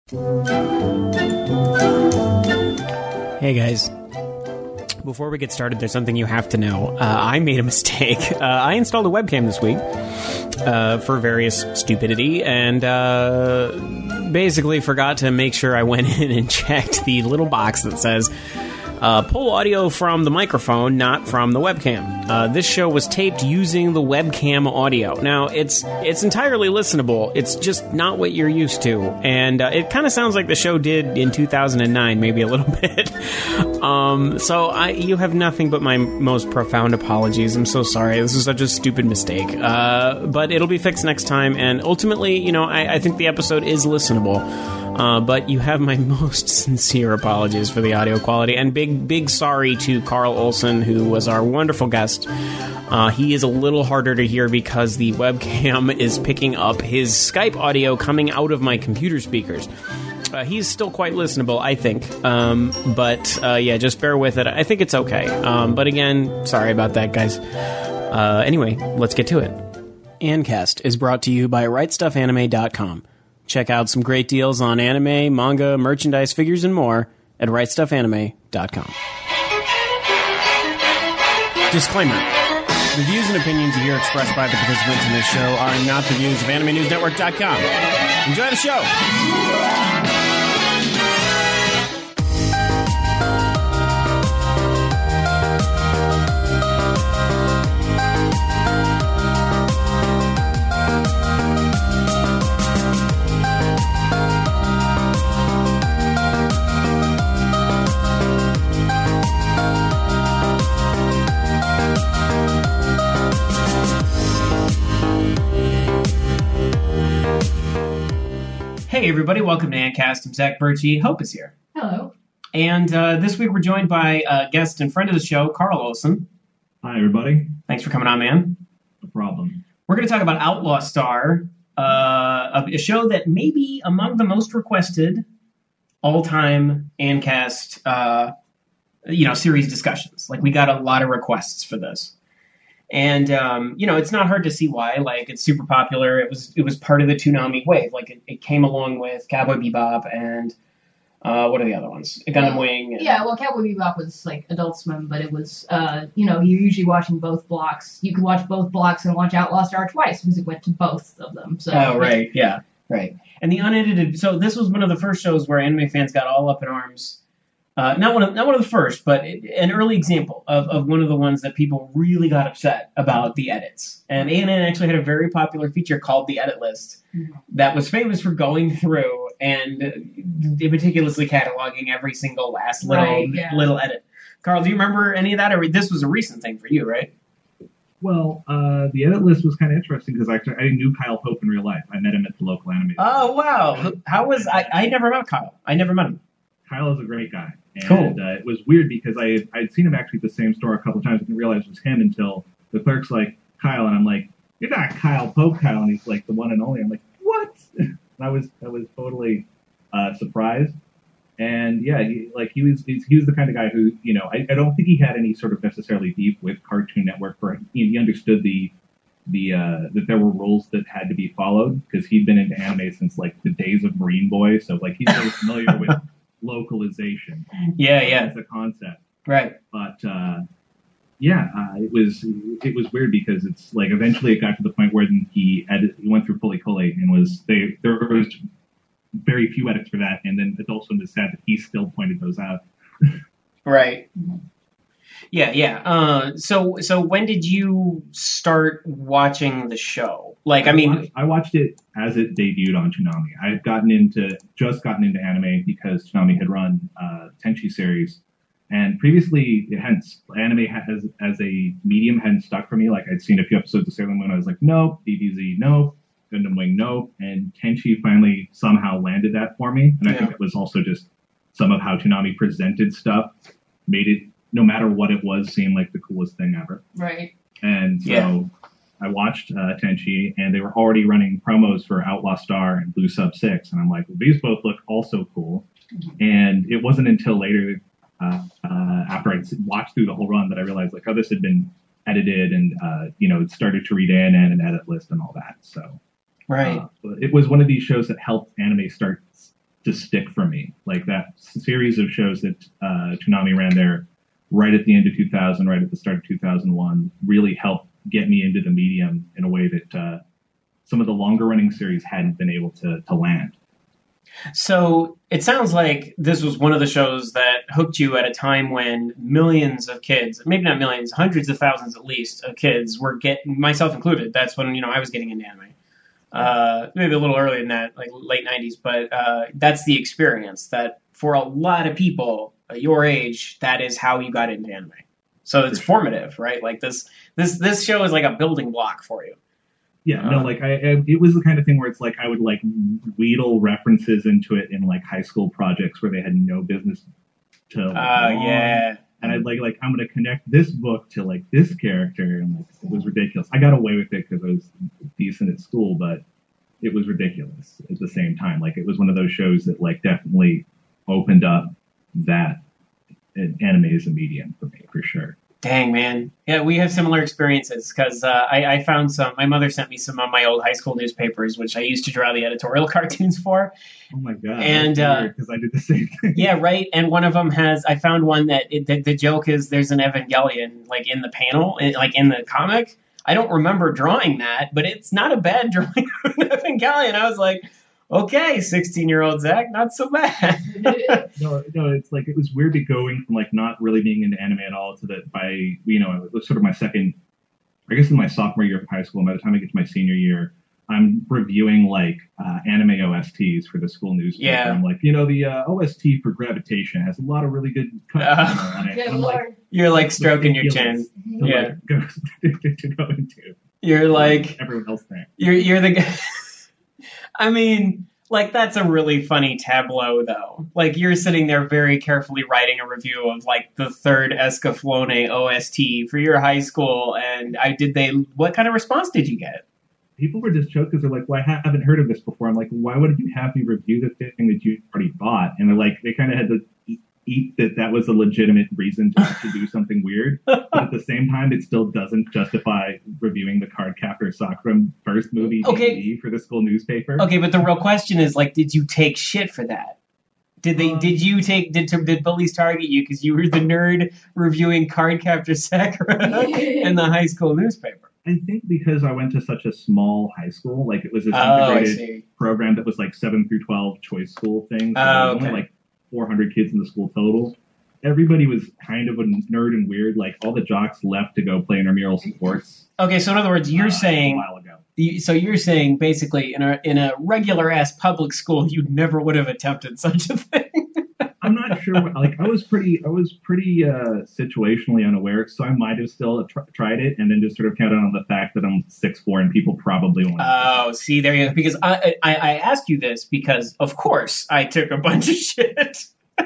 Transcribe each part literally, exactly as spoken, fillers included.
Hey guys, before we get started, there's something you have to know. Uh, I made a mistake. Uh, I installed a webcam this week uh, for various stupidity, and uh, basically forgot to make sure I went in and checked the little box that says uh, pull audio from the microphone, not from the webcam. Uh, this show was taped using the webcam audio. Now, it's it's entirely listenable. It's just not what you're used to. And uh, it kind of sounds like the show did in two thousand nine, maybe a little bit. um, so I, you have nothing but my most profound apologies. I'm so sorry. This is such a stupid mistake. Uh, but it'll be fixed next time. And ultimately, you know, I, I think the episode is listenable. Uh, but you have my most sincere apologies for the audio quality. And big, big sorry to Carl Olson, who was our wonderful guest. Uh, he is a little harder to hear because the webcam is picking up his Skype audio coming out of my computer speakers. Uh, he's still quite listenable, I think. Um, but, uh, yeah, just bear with it. I think it's okay. Um, but again, sorry about that, guys. Uh, anyway, let's get to it. Ancast is brought to you by right stuff anime dot com. Check out some great deals on anime, manga, merchandise, figures, and more at right stuff anime dot com. Disclaimer. The views and opinions you hear expressed by the participants in this show are not the views of anime news network dot com. Enjoy the show! Hey everybody, welcome to Ancast. I'm Zach Birchie. Hope is here. Hello. And uh, this week we're joined by a guest and friend of the show, Carl Olson. Hi everybody. Thanks for coming on, man. No problem. We're going to talk about Outlaw Star, uh, a show that may be among the most requested all-time Ancast, uh, you know, series discussions. Like, we got a lot of requests for this. And, um, you know, it's not hard to see why. Like, it's super popular. It was it was part of the Toonami wave. Like, it, it came along with Cowboy Bebop and, uh, what are the other ones? Gundam well, Wing. And, yeah, well, Cowboy Bebop was, like, Adult Swim, but it was, uh, you know, you're usually watching both blocks. You could watch both blocks and watch Outlaw Star twice because it went to both of them. So, oh, right, yeah, right. And the unedited... So this was one of the first shows where anime fans got all up in arms. Uh, not one of not one of the first, but an early example of, of one of the ones that people really got upset about the edits. And A N N actually had a very popular feature called the Edit List mm-hmm. that was famous for going through and meticulously cataloging every single last little right, yeah. little edit. Carl, do you remember any of that? Or this was a recent thing for you, right? Well, uh, the Edit List was kind of interesting because actually I knew Kyle Pope in real life. I met him at the local anime. Oh, wow. How was... I, I never met Kyle. I never met him. Kyle is a great guy. And cool. uh, it was weird because I had, I had seen him actually at the same store a couple of times. I didn't realize it was him until the clerk's like, Kyle. And I'm like, you're not Kyle Pope, Kyle. And he's like, the one and only. I'm like, what? And I was I was totally uh, surprised. And yeah, he, like he was he was the kind of guy who, you know, I, I don't think he had any sort of necessarily beef with Cartoon Network. For he, he understood the the uh, that there were rules that had to be followed because he'd been into anime since like the days of Marine Boy. So like he's very familiar with localization. Yeah, yeah. As a concept. Right. But uh, yeah, uh, it was it was weird because it's like eventually it got to the point where he edit, he went through Fully Cully and was they there was very few edits for that, and then Adult Swim is sad that he still pointed those out. Right. Yeah, yeah. Uh, so so when did you start watching the show? Like, I mean, I watched, I watched it as it debuted on Toonami. I had gotten into just gotten into anime because Toonami had run uh, Tenchi series, and previously it hadn't anime as as a medium hadn't stuck for me. Like I'd seen a few episodes of Sailor Moon, I was like, nope. D B Z, nope. Gundam Wing, nope. And Tenchi finally somehow landed that for me, and I yeah. think it was also just some of how Toonami presented stuff made it, no matter what it was, seem like the coolest thing ever. Right. And so yeah. I watched uh, Tenchi, and they were already running promos for Outlaw Star and Blue Sub six. And I'm like, well, these both look also cool. Mm-hmm. And it wasn't until later, uh, uh, after I watched through the whole run, that I realized, like, oh, this had been edited and, uh, you know, it started to read in and an edit list and all that. So right. Uh, it was one of these shows that helped anime start to stick for me. Like that series of shows that uh, Toonami ran there right at the end of two thousand, right at the start of two thousand one, really helped get me into the medium in a way that uh, some of the longer running series hadn't been able to, to land. So it sounds like this was one of the shows that hooked you at a time when millions of kids, maybe not millions, hundreds of thousands at least of kids were getting, myself included. That's when, you know, I was getting into anime. Uh, maybe a little earlier than that, like late nineties, but uh, that's the experience that for a lot of people your age, that is how you got into anime. So it's formative, right? Like this, this, this show is like a building block for you. Yeah, no, like I, I, it was the kind of thing where it's like I would like wheedle references into it in like high school projects where they had no business to. Oh uh, yeah. And I'd like like I'm gonna connect this book to like this character, and like it was ridiculous. I got away with it because I was decent at school, but it was ridiculous at the same time. Like it was one of those shows that like definitely opened up that anime as a medium for me, for sure. Dang, man. Yeah, we have similar experiences because uh, I, I found some, my mother sent me some of my old high school newspapers, which I used to draw the editorial cartoons for. Oh my God. And because uh, I did the same thing. Yeah, right. And one of them has, I found one that it, the, the joke is there's an Evangelion like in the panel, like in the comic. I don't remember drawing that, but it's not a bad drawing of an Evangelion. I was like, okay, sixteen-year-old Zach, not so bad. no, no, it's like it was weird to going from like not really being into anime at all to that by, you know, it was sort of my second, I guess in my sophomore year of high school. By the time I get to my senior year, I'm reviewing like uh, anime O S Ts for the school newspaper. Yeah. I'm like, you know, the uh, O S T for Gravitation has a lot of really good cuts uh, on it. And I'm like, you're like stroking your chin. To, yeah. Like, go, to go into. You're like everyone else there. You're you're the guy. I mean, like, that's a really funny tableau, though. Like, you're sitting there very carefully writing a review of, like, the third Escaflowne O S T for your high school, and I did they, what kind of response did you get? People were just choked because they're like, well, I haven't heard of this before. I'm like, why would you have me review the thing that you already bought? And they're like, they kind of had to eat that that was a legitimate reason to, to do something weird. But at the same time, it still doesn't justify reviewing the Cardcaptor Sakura first movie okay. D V D for the school newspaper. Okay, but the real question is, like, did you take shit for that? Did they? Um, did you take? Did did bullies target you because you were the nerd reviewing Cardcaptor Sakura in the high school newspaper? I think because I went to such a small high school, like it was this oh, integrated program that was like seven through twelve choice school thing. So oh, there was okay. only like four hundred kids in the school total. Everybody was kind of a nerd and weird. Like all the jocks left to go play intramural sports. Okay, so in other words, you're uh, saying. A while ago. So you're saying basically in a in a regular ass public school, you never would have attempted such a thing. I'm not sure. What, like I was pretty, I was pretty uh, situationally unaware, so I might have still tr- tried it, and then just sort of counted on the fact that I'm six foot four and people probably won't. Oh, see, there you go. Because I, I I asked you this because of course I took a bunch of shit.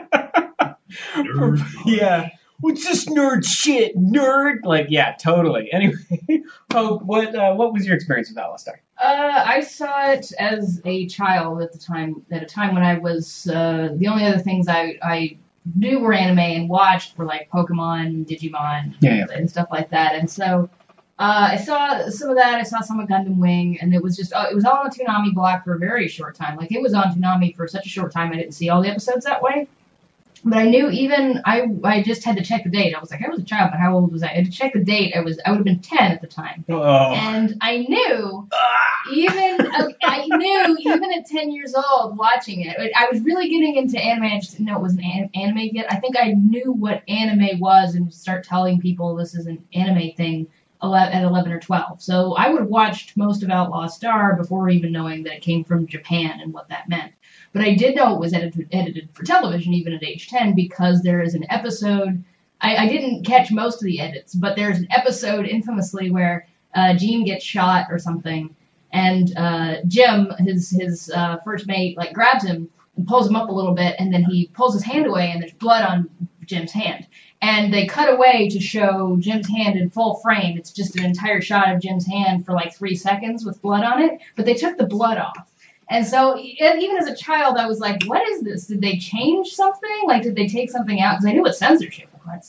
Yeah. What's this nerd shit, nerd? Like, yeah, totally. Anyway, Hope, what uh, what was your experience with Alistar? Uh, I saw it as a child at the time. At a time when I was uh, the only other things I I knew were anime and watched were like Pokemon, Digimon, yeah, yeah. and stuff like that. And so uh, I saw some of that. I saw some of Gundam Wing, and it was just uh, it was all on Toonami Block for a very short time. Like it was on Toonami for such a short time, I didn't see all the episodes that way. But I knew even I I just had to check the date. I was like, I was a child, but how old was I? I had to check the date. I was I would have been ten at the time, oh. and I knew even I knew even at ten years old watching it. I was really getting into anime. I just didn't know it was an anime yet. I think I knew what anime was and start telling people this is an anime thing at eleven or twelve. So I would have watched most of Outlaw Star before even knowing that it came from Japan and what that meant. But I did know it was edited, edited for television, even at age ten, because there is an episode. I, I didn't catch most of the edits, but there's an episode infamously where uh, Jean gets shot or something, and uh, Jim, his his uh, first mate, like grabs him and pulls him up a little bit, and then he pulls his hand away, and there's blood on Jim's hand. And they cut away to show Jim's hand in full frame. It's just an entire shot of Jim's hand for like three seconds with blood on it, but they took the blood off. And so even as a child, I was like, what is this? Did they change something? Like, did they take something out? Because I knew what censorship was.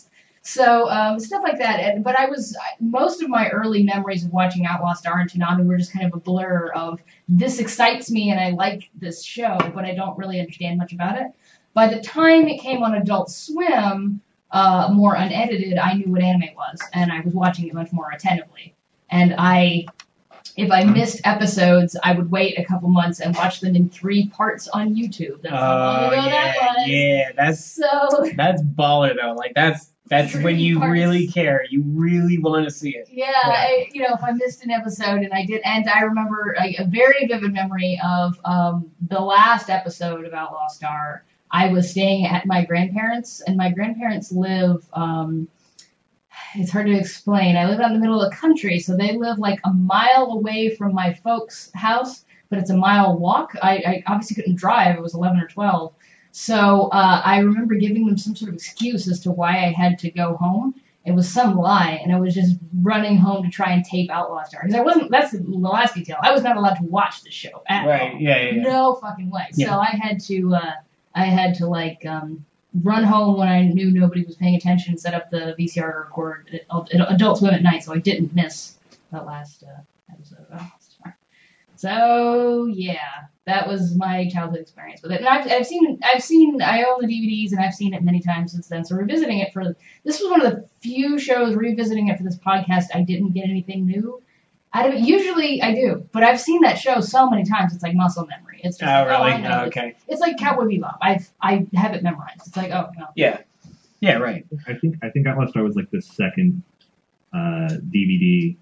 So um, stuff like that. And, but I was most of my early memories of watching Outlaw Star and Toonami were just kind of a blur of this excites me and I like this show, but I don't really understand much about it. By the time it came on Adult Swim, uh, more unedited, I knew what anime was, and I was watching it much more attentively. And I, if I missed episodes, I would wait a couple months and watch them in three parts on YouTube. That's how long Oh ago yeah, that was. yeah. That's So that's baller though. Like that's that's Three when you parts. really care. You really want to see it. yeah, I, you know, if I missed an episode, and I did, and I remember a, a very vivid memory of um, the last episode of Outlaw Star. I was staying at my grandparents', and my grandparents live. Um, it's hard to explain. I live out in the middle of the country, so they live like a mile away from my folks' house, but it's a mile walk. I, I obviously couldn't drive. It was eleven or twelve. So uh, I remember giving them some sort of excuse as to why I had to go home. It was some lie, and I was just running home to try and tape Outlaw Star. Because I wasn't, that's the last detail. I was not allowed to watch the show at Right, all. yeah, yeah, yeah. No fucking way. Yeah. So I had to, uh, I had to like, um, run home when I knew nobody was paying attention, set up the V C R to record at Adult Swim at night, so I didn't miss that last uh, episode of Outlaw Star. So yeah, that was my childhood experience with it. And I've, I've seen, I've seen, I own the D V Ds, and I've seen it many times since then. So revisiting it for, this was one of the few shows revisiting it for this podcast I didn't get anything new out of it. Usually I do, but I've seen that show so many times, it's like muscle memory. It's just, Oh really? I know. Oh, okay. It's, it's like Cowboy Bebop. I've, I have it memorized. It's like, oh, no. Yeah. Yeah. Right. I think I think Outlaw Star was like the second uh, D V D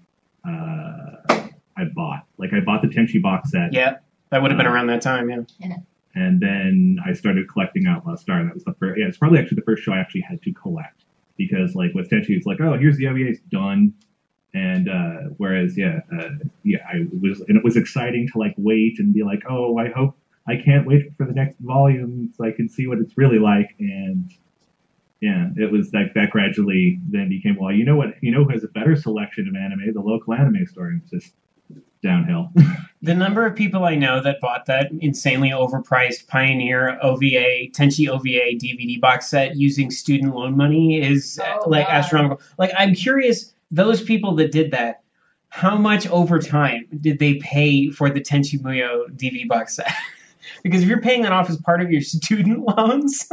uh, I bought. Like I bought the Tenchi box set, Yeah. That would have been around that time. Yeah. and then I started collecting Outlaw Star, and that was the first. Yeah, it's probably actually the first show I actually had to collect because like with Tenchi, it's like, oh, here's the O V A, it's done. And uh, whereas, yeah, uh, yeah, I was, and it was exciting to like wait and be like, oh, I hope I can't wait for the next volume so I can see what it's really like. And yeah, it was like that gradually then became, well, you know what, you know who has a better selection of anime? The local anime store. And it's just downhill. The number of people I know that bought that insanely overpriced Pioneer O V A, Tenchi O V A D V D box set using student loan money is uh, Oh, like God. astronomical. Like, I'm curious, those people that did that, how much overtime did they pay for the Tenchi Muyo D V D box set? Because if you're paying that off as part of your student loans,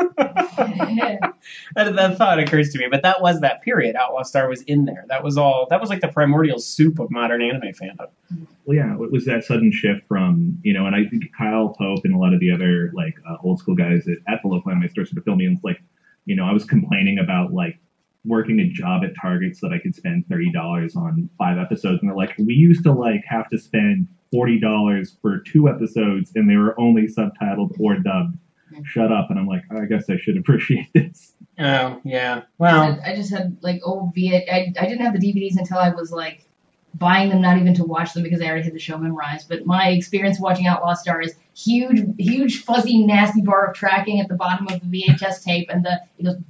that, that thought occurs to me. But that was that period. Outlaw Star was in there. That was all. That was like the primordial soup of modern anime fandom. Well, yeah, it was that sudden shift from, you know, and I think Kyle Pope and a lot of the other, like, uh, old school guys at, at the local anime store sort of filled me in. It's like, you know, I was complaining about, like, working a job at Target so that I could spend thirty dollars on five episodes. And they're like, we used to, like, have to spend forty dollars for two episodes, and they were only subtitled or dubbed. Shut up. And I'm like, oh, I guess I should appreciate this. Oh yeah. I, Well. had- I just had like old V H. I, I didn't have the D V Ds until I was like buying them, not even to watch them because I already had the show memorized. But my experience watching Outlaw Star is huge, huge, fuzzy, nasty bar of tracking at the bottom of the V H S tape, and the it goes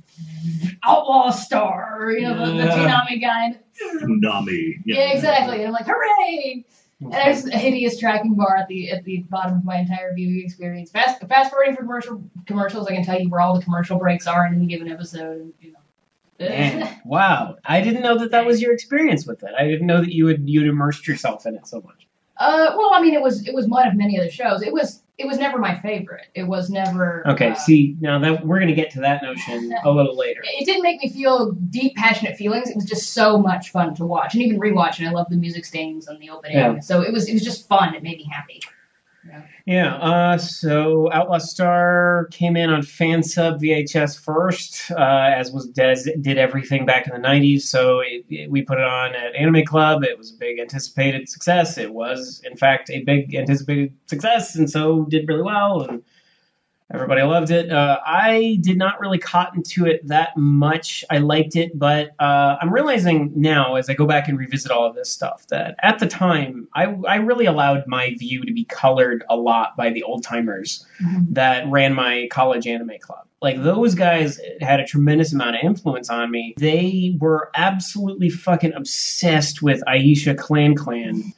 Outlaw Star, you know, the, the Yeah. Toonami guy. Tsunami. Yeah, exactly. And I'm like, hooray! And there's a hideous tracking bar at the at the bottom of my entire viewing experience. Fast fast forwarding for commercial commercials, I can tell you where all the commercial breaks are in any given episode. And, you know. Man, wow. I didn't know that that was your experience with it. I didn't know that you had you'd immersed yourself in it so much. Uh, well, I mean, it was it was one of many other shows. It was it was never my favorite. It was never. Okay, uh, see, now that we're going to get to that notion a little later. It didn't make me feel deep, passionate feelings. It was just so much fun to watch, and even rewatch. And I love the music stings and the opening. Yeah. So it was it was just fun. It made me happy. Yeah. Yeah, uh, so Outlaw Star came in on Fansub V H S first, uh, as was Des did everything back in the nineties. So it, it, we put it on at Anime Club. It was a big anticipated success. It was, in fact, a big anticipated success, and so did really well, and everybody loved it. Uh, I did not really cotton to it that much. I liked it, but uh, I'm realizing now, as I go back and revisit all of this stuff, that at the time, I, I really allowed my view to be colored a lot by the old timers Mhm. that ran my college anime club. Like, those guys had a tremendous amount of influence on me. They were absolutely fucking obsessed with Aisha Clan Clan.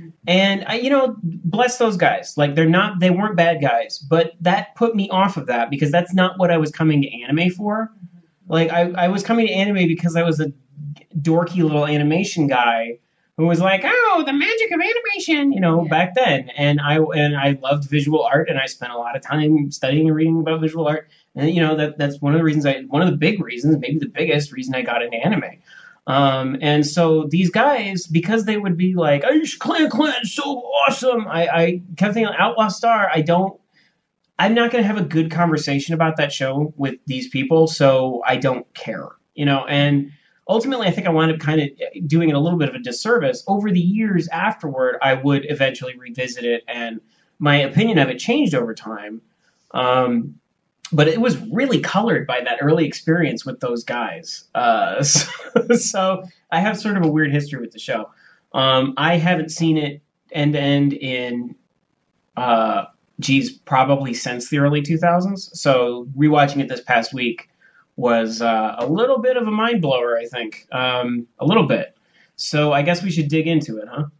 And I, you know, bless those guys. Like, they're not, they weren't bad guys, but that put me off of that because that's not what I was coming to anime for. Like, I, I was coming to anime because I was a dorky little animation guy who was like, oh, the magic of animation, you know, Yeah. back then. And I and I loved visual art, and I spent a lot of time studying and reading about visual art. And, you know, that that's one of the reasons I, one of the big reasons, maybe the biggest reason I got into anime. Um, and so these guys, because they would be like, oh, Clan Clan is so awesome. I, I kept thinking, Outlaw Star, I don't, I'm not going to have a good conversation about that show with these people, so I don't care, you know, and ultimately I think I wound up kind of doing it a little bit of a disservice. Over the years afterward, I would eventually revisit it, and my opinion of it changed over time. Um, but it was really colored by that early experience with those guys. Uh, so, so I have sort of a weird history with the show. Um, I haven't seen it end to end in, uh, geez, probably since the early two thousands. So rewatching it this past week was uh, a little bit of a mind blower, I think. Um, a little bit. So I guess we should dig into it, huh?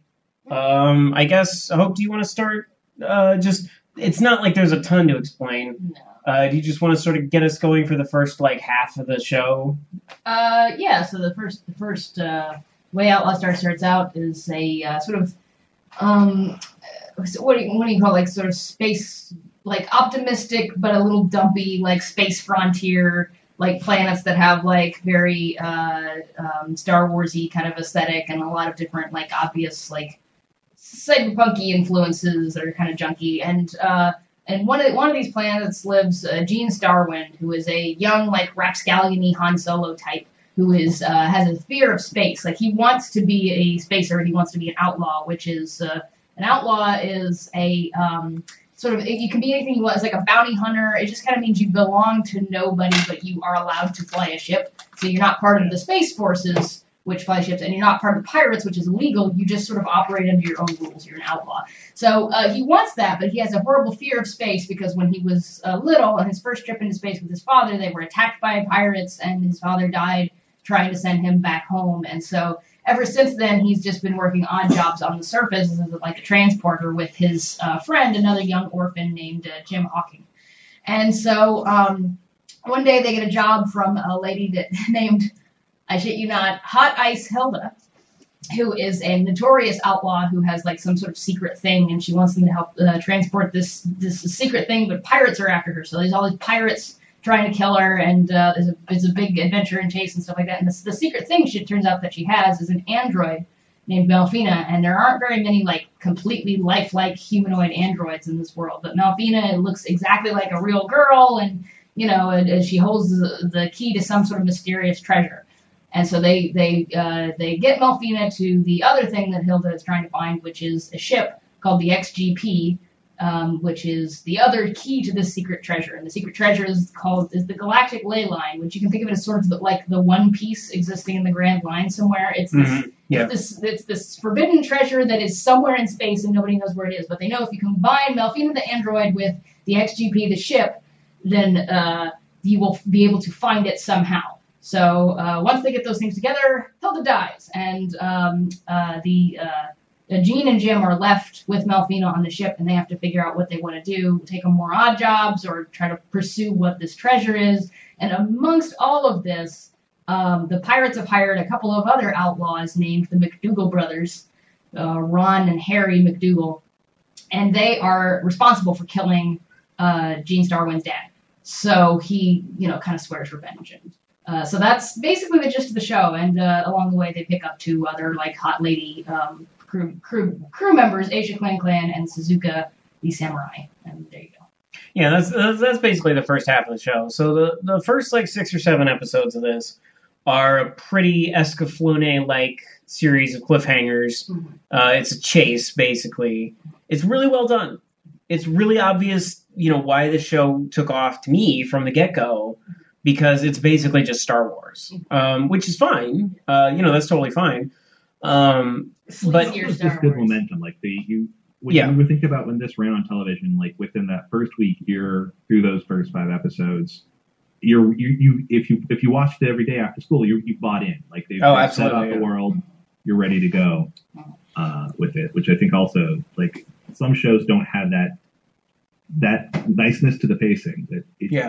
Um, I guess, Hope, do you want to start? Uh, just, it's not like there's a ton to explain. No. Uh, do you just want to sort of get us going for the first, like, half of the show? Uh, yeah. So the first, the first uh, way Outlaw Star starts out is a uh, sort of um, what do you, what do you call it? Like sort of space, like optimistic but a little dumpy, like space frontier, like planets that have like very uh, um, Star Warsy kind of aesthetic and a lot of different like obvious like cyberpunky influences that are kind of junky. And uh, and one of one of these planets lives uh, Gene Starwind, who is a young like rapscallion-y Han Solo type who is uh, has a fear of space. Like he wants to be a spacer and he wants to be an outlaw, which is uh, an outlaw is a um, sort of, you can be anything you want. It's like a bounty hunter. It just kind of means you belong to nobody, but you are allowed to fly a ship. So you're not part of the space forces, which fly ships, and you're not part of the pirates, which is illegal. You just sort of operate under your own rules. You're an outlaw. So uh, he wants that, but he has a horrible fear of space because when he was uh, little, on his first trip into space with his father, they were attacked by pirates, and his father died trying to send him back home. And so ever since then, he's just been working odd jobs on the surface as like a transporter with his uh, friend, another young orphan named uh, Jim Hawking. And so um, one day they get a job from a lady that named, I shit you not, Hot Ice Hilda, who is a notorious outlaw who has like some sort of secret thing, and she wants them to help uh, transport this this secret thing, but pirates are after her. So there's all these pirates trying to kill her, and uh, there's, a, there's a big adventure and chase and stuff like that. And the, the secret thing she turns out that she has is an android named Melfina, and there aren't very many like completely lifelike humanoid androids in this world. But Melfina looks exactly like a real girl, and you know, and, and she holds the, the key to some sort of mysterious treasure. And so they they uh, they get Melfina to the other thing that Hilda is trying to find, which is a ship called the X G P. Um, which is the other key to this secret treasure. And the secret treasure is called is the Galactic Ley Line, which you can think of it as sort of the, like the One Piece existing in the Grand Line somewhere. It's this, Mm-hmm. Yeah. it's this it's this forbidden treasure that is somewhere in space and nobody knows where it is. But they know if you combine Melfina the android with the X G P the ship, then uh, you will be able to find it somehow. So uh, once they get those things together, Hilda dies, and um, uh, the uh, Uh, Gene and Jim are left with Melfina on the ship, and they have to figure out what they want to do, take on more odd jobs, or try to pursue what this treasure is. And amongst all of this, um, the pirates have hired a couple of other outlaws named the McDougal brothers, uh, Ron and Harry McDougal, and they are responsible for killing uh, Gene Starwind's dad. So he, you know, kind of swears revenge. And uh, so that's basically the gist of the show, and uh, along the way they pick up two other, like, hot lady um Crew, crew crew members, Asia Clan Clan and Suzuka the Samurai. And there you go. Yeah, that's, that's that's basically the first half of the show. So the, the first like six or seven episodes of this are a pretty Escaflowne-like series of cliffhangers. Mm-hmm. Uh, it's a chase, basically. It's really well done. It's really obvious, you know, why the show took off to me from the get-go, because it's basically just Star Wars, um, which is fine. Uh, you know, that's totally fine. Um, but Sleazier It's Star just good Wars. momentum. Like the you when Yeah. you think about when this ran on television, like within that first week, you're through those first five episodes. You're you, you if you if you watched it every day after school, you you bought in. Like they've, Oh, they've set absolutely, up yeah. the world. You're ready to go uh, with it, which I think also like some shows don't have that that niceness to the pacing. That it, yeah.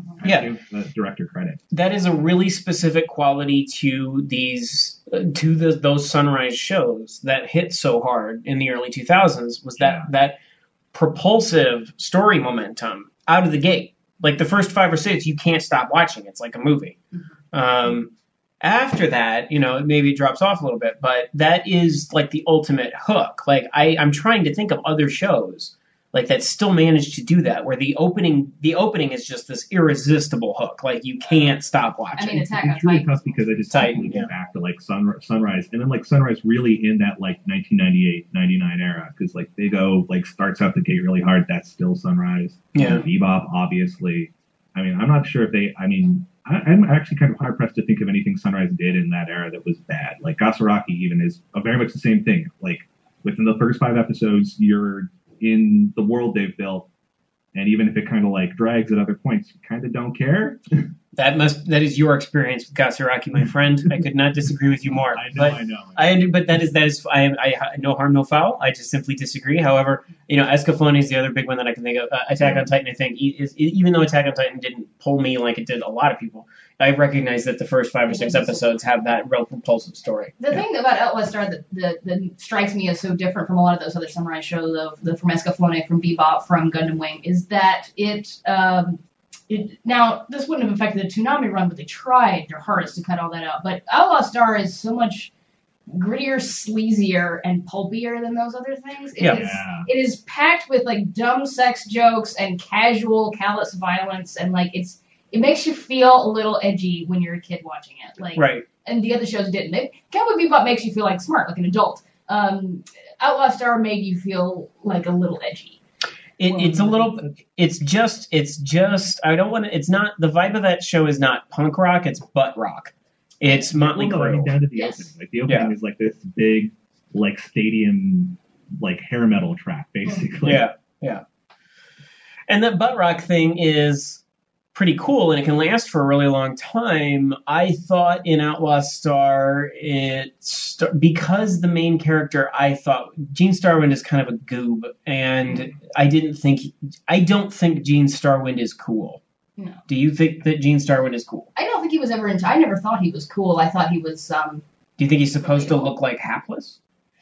I Yeah. give the director credit. That is a really specific quality to these uh, to the, those Sunrise shows that hit so hard in the early two thousands was that Yeah. that propulsive story momentum out of the gate. Like the first five or six, you can't stop watching. It's like a movie. Mm-hmm. Um, after that, you know, maybe it drops off a little bit, but that is like the ultimate hook. Like I, I'm trying to think of other shows like that still manage to do that, where the opening the opening is just this irresistible hook. Like you can't stop watching. I mean, Attack on It's really Titan. tough because I just Titan, totally yeah. get back to like Sun, Sunrise, and then like Sunrise really in that like nineteen ninety-eight, ninety-nine era, because like they go like starts out the gate really hard. That's still Sunrise. Yeah. Bebop, obviously. I mean, I'm not sure if they. I mean, I, I'm actually kind of hard pressed to think of anything Sunrise did in that era that was bad. Like Gasaraki even is a very much the same thing. Like within the first five episodes, you're in the world they've built, and even if it kind of like drags at other points, you kind of don't care. That must that is your experience with Gasaraki, my friend. I could not disagree with you more. I know, but I know. I but that is that is I am I no harm no foul. I just simply disagree. However, you know, Escaflowne is the other big one that I can think of. Uh, Attack on Titan, I think, is even though Attack on Titan didn't pull me like it did a lot of people, I recognize that the first five or six episodes have that real propulsive story. The thing about Outlaw Star that, that, that strikes me as so different from a lot of those other samurai shows, of the from Escaflowne, from Bebop, from Gundam Wing, is that it, um, it. Now, this wouldn't have affected the Toonami run, but they tried their hardest to cut all that out. But Outlaw Star is so much grittier, sleazier, and pulpier than those other things. It Yeah. is, Yeah. it is packed with like dumb sex jokes and casual, callous violence, and like it's. It makes you feel a little edgy when you're a kid watching it. Like, Right. and the other shows didn't. They, Cowboy Bebop makes you feel like smart, like an adult. Um, Outlaw Star made you feel like a little edgy. It, it's a little. It's just. It's just. I don't want to. It's not. The vibe of that show is not punk rock. It's butt rock. It's Motley Well, no, I mean, Crue. down to the Yes. opening. Like the opening Yeah. is like this big, like stadium, like hair metal track, basically. Yeah, yeah. And that butt rock thing is pretty cool, and it can last for a really long time. I thought in Outlaw Star, it st- because the main character, I thought Gene Starwind is kind of a goob, and I didn't think I don't think Gene Starwind is cool. No. Do you think that Gene Starwind is cool? I don't think he was ever into. I never thought he was cool. I thought he was. Um, Do you think he's supposed to look like hapless?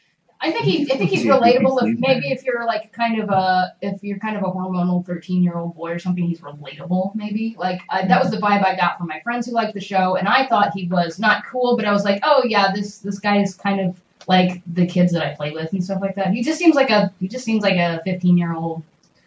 I think he. I think he's Yeah, I think relatable. he's If maybe if you're like kind of a if you're kind of a hormonal thirteen year old boy or something, he's relatable. Maybe like I, that was the vibe I got from my friends who liked the show, and I thought he was not cool, but I was like, oh yeah, this this guy is kind of like the kids that I play with and stuff like that. He just seems like a he just seems like a fifteen year old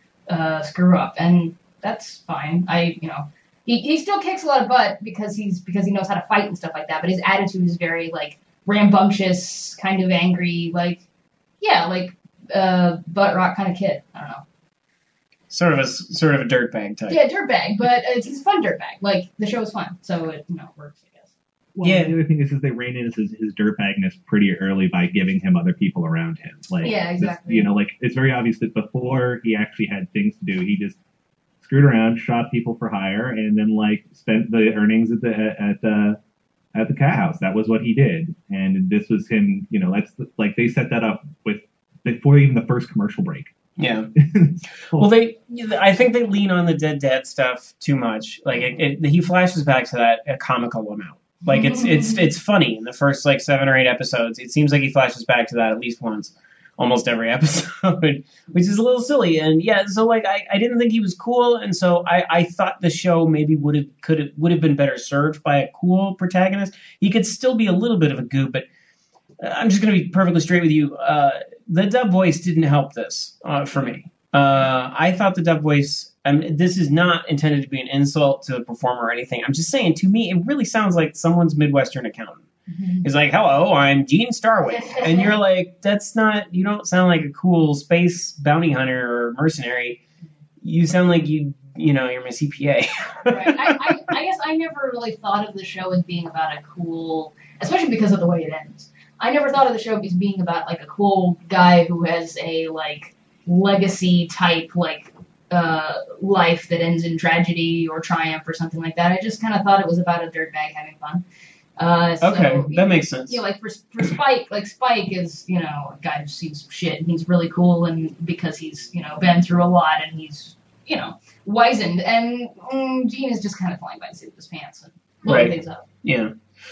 uh, screw up, and that's fine. I you know he he still kicks a lot of butt because he's because he knows how to fight and stuff like that, but his attitude is very like rambunctious, kind of angry, like yeah, like uh, butt rock kind of kid. I don't know. Sort of a sort of a dirtbag type. Yeah, dirtbag, but it's he's a fun dirtbag. Like the show is fun, so it you know works, I guess. Well, Yeah. the other thing is, is they rein in his, his dirtbagness pretty early by giving him other people around him. Like, Yeah, this- exactly. you know, like it's very obvious that before he actually had things to do, he just screwed around, shot people for hire, and then like spent the earnings at the at the at the cat house. That was what he did, and this was him. You know, that's the, like they set that up with before even the first commercial break. Yeah. Well, they, I think they lean on the dead dad stuff too much. Like it, it, he flashes back to that a comical amount. Like it's it's it's funny in the first like seven or eight episodes. It seems like he flashes back to that at least once, almost every episode, which is a little silly. And yeah, so like I, I didn't think he was cool, and so I, I thought the show maybe would have could have would have been better served by a cool protagonist. He could still be a little bit of a goob, but uh, I'm just going to be perfectly straight with you. Uh, the dub voice didn't help this uh, for me. Uh, I thought the dub voice. I mean, this is not intended to be an insult to the performer or anything. I'm just saying, to me, it really sounds like someone's Midwestern accountant. He's like, "Hello, I'm Gene Starwind," and you're like, "That's not. You don't sound like a cool space bounty hunter or mercenary. You sound like you, you know, you're my C P A." Right. I, I, I guess I never really thought of the show as being about a cool, especially because of the way it ends. I never thought of the show as being about like a cool guy who has a like legacy type like uh, life that ends in tragedy or triumph or something like that. I just kind of thought it was about a dirtbag having fun. Uh, so, Okay, that makes sense. You know, like for for Spike, like Spike is you know a guy who sees shit and he's really cool and because he's you know been through a lot and he's you know, wizened, and mm, Gene is just kind of flying by the seat of his pants and blowing Right. things up. Yeah.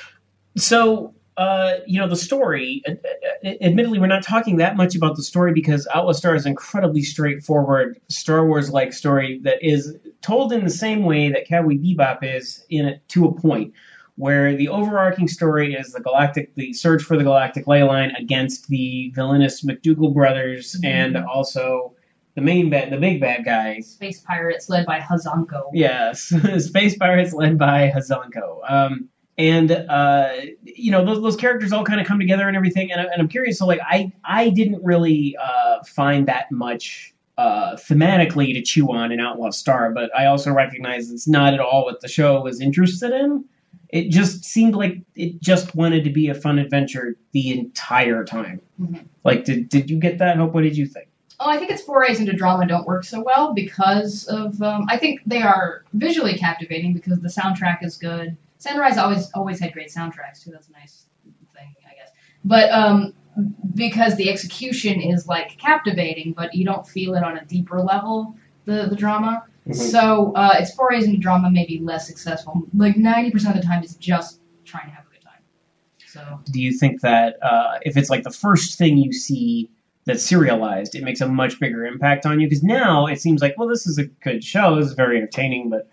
So, uh, you know, the story, uh, uh, admittedly, we're not talking that much about the story because Outlaw Star is an incredibly straightforward Star Wars-like story that is told in the same way that Cowboy Bebop is in it to a point, where the overarching story is the galactic, the search for the galactic ley line against the villainous McDougal brothers, Mm-hmm. and also the main bad, the big bad guys. Space pirates led by Hazanko. Yes, Space Pirates led by Hazanko. Um, and, uh, you know, those, those characters all kind of come together and everything. And, I- and I'm curious, so, like, I, I didn't really uh, find that much uh, thematically to chew on in Outlaw Star, but I also recognize it's not at all what the show was interested in. It just seemed like it just wanted to be a fun adventure the entire time. Mhm. Like, did, did you get that, Hope? What did you think? Oh, I think its forays into drama don't work so well because of. Um, I think they are visually captivating because the soundtrack is good. Sunrise always always had great soundtracks too. That's a nice thing, I guess. But um, because the execution is like captivating, but you don't feel it on a deeper level. The the drama. Mhm. So uh, its forays into drama may be less successful. Like ninety percent of the time, it's just trying to have a good time. So. Do you think that uh, if it's like the first thing you see that's serialized, it makes a much bigger impact on you? Because now it seems like, well, this is a good show, this is very entertaining, but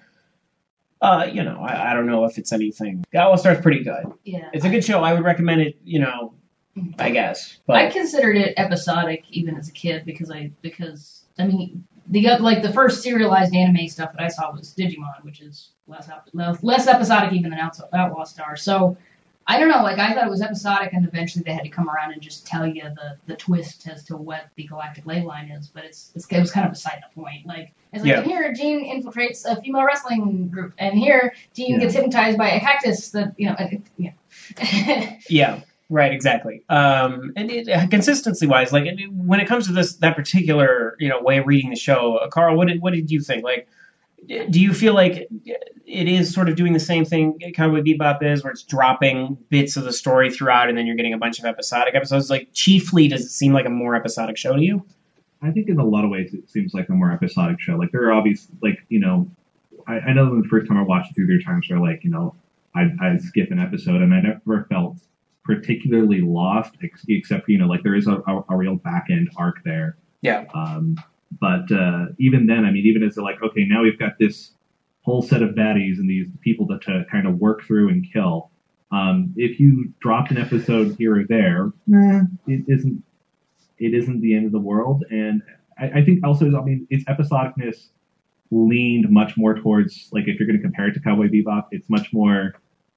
uh, you know, I, I don't know if it's anything. Outlaw Star's pretty good. Yeah. It's a good show. I would recommend it. You know, I guess. But I considered it episodic even as a kid because I because I mean the like the first serialized anime stuff that I saw was Digimon, which is less ep- less less episodic even than Out- Outlaw Star. So I don't know, like I thought it was episodic, and eventually they had to come around and just tell you the, the twist as to what the galactic ley line is. But it's, it's it was kind of beside the point. Like it's like Yeah. and here Gene infiltrates a female wrestling group, and here Gene Yeah. gets hypnotized by a cactus that you know. It, yeah. yeah, right, exactly. Um, and it, uh, consistency-wise, like it, when it comes to this that particular you know way of reading the show, uh, Carl, what did what did you think? Like, do you feel like it is sort of doing the same thing Cowboy Bebop is, where it's dropping bits of the story throughout, and then you're getting a bunch of episodic episodes? Like, chiefly, does it seem like a more episodic show to you? I think in a lot of ways it seems like a more episodic show. Like there are obvious, like you know, I, I know the first time I watched it through, there are times where like you know, I I skip an episode and I never felt particularly lost, ex- except for, you know, like there is a, a, a real back end arc there. Yeah. Um, but uh, even then, I mean, even as they're like, okay, now we've got this whole set of baddies and these people to, to kind of work through and kill. Um, if you dropped an episode here or there, nah, it isn't. It isn't the end of the world, and I, I think also, I mean, its episodicness leaned much more towards, like, if you're going to compare it to Cowboy Bebop, it's much more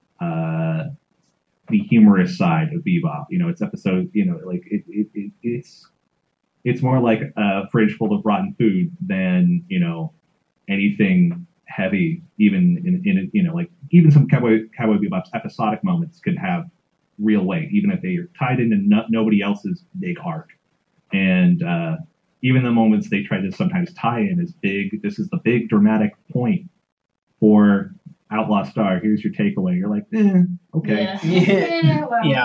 uh, the humorous side of Bebop. You know, it's episode, you know, like it, it, it it's it's more like a fridge full of rotten food than, you know, anything heavy. Even in, in you know, like even some Cowboy Cowboy Bebop's episodic moments could have real weight, even if they are tied into no, nobody else's big arc. And uh, even the moments they try to sometimes tie in as big, this is the big dramatic point for Outlaw Star. Here's your takeaway. You're like, eh, okay. Yeah. Yeah. Yeah, well. Yeah.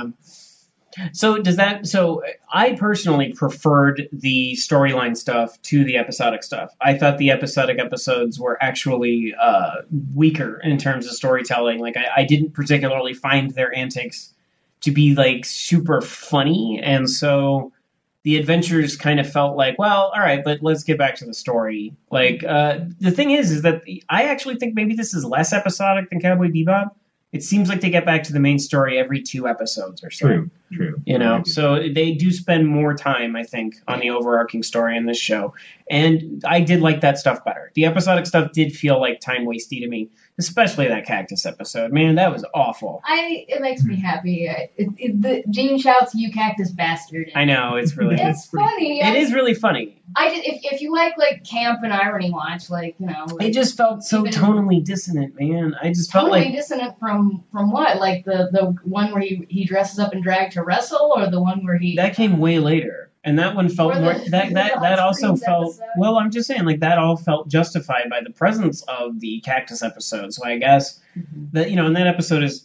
So does that? So I personally preferred the storyline stuff to the episodic stuff. I thought the episodic episodes were actually uh, weaker in terms of storytelling. Like I, I didn't particularly find their antics to be like super funny, and so the adventures kind of felt like, well, all right, but let's get back to the story. Like uh, the thing is, is that I actually think maybe this is less episodic than Cowboy Bebop. It seems like they get back to the main story every two episodes or so. True, true. You know, so they do spend more time, I think, on the overarching story in this show. And I did like that stuff better. The episodic stuff did feel like time wasty to me, especially that cactus episode. Man, that was awful. I it makes me happy. It, it, the Gene shouts, "You cactus bastard!" I know, it's really It's funny. It I, is really funny. I just, if if you like like camp and irony watch, like you know, like, It just felt so Even- tonally dissonant, man. I just felt totally like dissonant from from what? Like the the one where he he dresses up and drag to wrestle, or the one where he that came way later. And that one felt Or the- more, that that the that also Hot Springs felt episode. well. I'm just saying, like that all felt justified by the presence of the cactus episode. So I guess Mhm. that, you know, and that episode is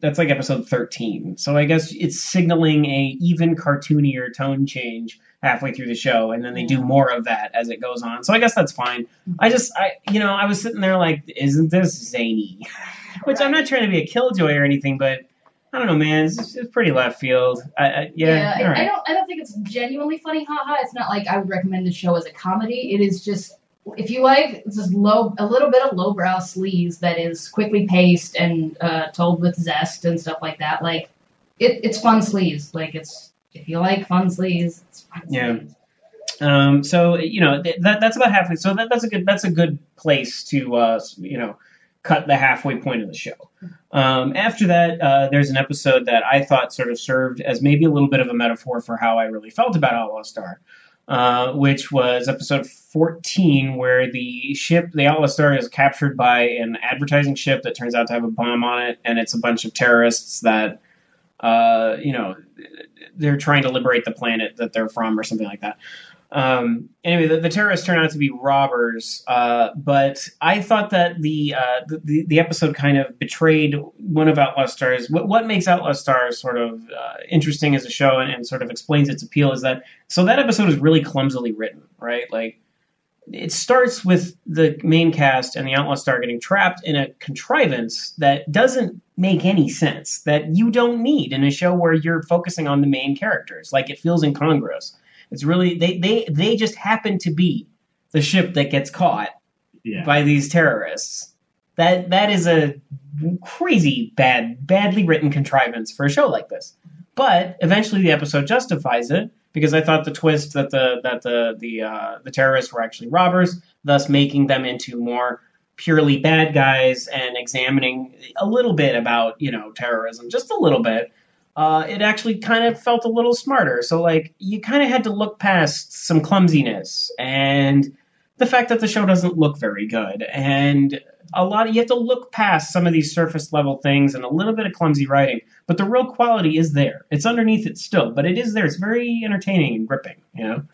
that's like episode thirteen. So I guess it's signaling a even cartoonier tone change halfway through the show, and then they do more of that as it goes on. So I guess that's fine. I just, I you know, I was sitting there like, isn't this zany? Which right. I'm not trying to be a killjoy or anything, but I don't know, man. It's, it's pretty left field. I, I, yeah, yeah I, right. I don't. I don't think it's genuinely funny. Haha. It's not like I would recommend the show as a comedy. It is just if you like it's just low, a little bit of lowbrow sleaze that is quickly paced and uh, told with zest and stuff like that. Like it, it's fun sleaze. Like it's if you like fun sleaze, it's fun yeah. sleaze. Um. So you know that that's about halfway. So that, that's a good that's a good place to uh you know cut the halfway point of the show. Um, after that, uh, there's an episode that I thought sort of served as maybe a little bit of a metaphor for how I really felt about Outlaw Star, uh, which was episode fourteen, where the ship, the Outlaw Star, is captured by an advertising ship that turns out to have a bomb on it, and it's a bunch of terrorists that, uh, you know, they're trying to liberate the planet that they're from or something like that. Um, anyway, the, the terrorists turn out to be robbers, uh, but I thought that the, uh, the the episode kind of betrayed one of Outlaw Star's. What, what makes Outlaw Star sort of uh, interesting as a show and, and sort of explains its appeal is that so that episode is really clumsily written, right? Like it starts with the main cast and the Outlaw Star getting trapped in a contrivance that doesn't make any sense, that you don't need in a show where you're focusing on the main characters. Like it feels incongruous. It's really they, they they just happen to be the ship that gets caught yeah. by these terrorists. That that is a crazy bad badly written contrivance for a show like this. But eventually the episode justifies it because I thought the twist that the that the the uh, the terrorists were actually robbers, thus making them into more purely bad guys and examining a little bit about, you know, terrorism, just a little bit. Uh, it actually kind of felt a little smarter. So, like, you kind of had to look past some clumsiness and the fact that the show doesn't look very good. And a lot of, you have to look past some of these surface level things and a little bit of clumsy writing. But the real quality is there. It's underneath it still, but it is there. It's very entertaining and gripping, you know?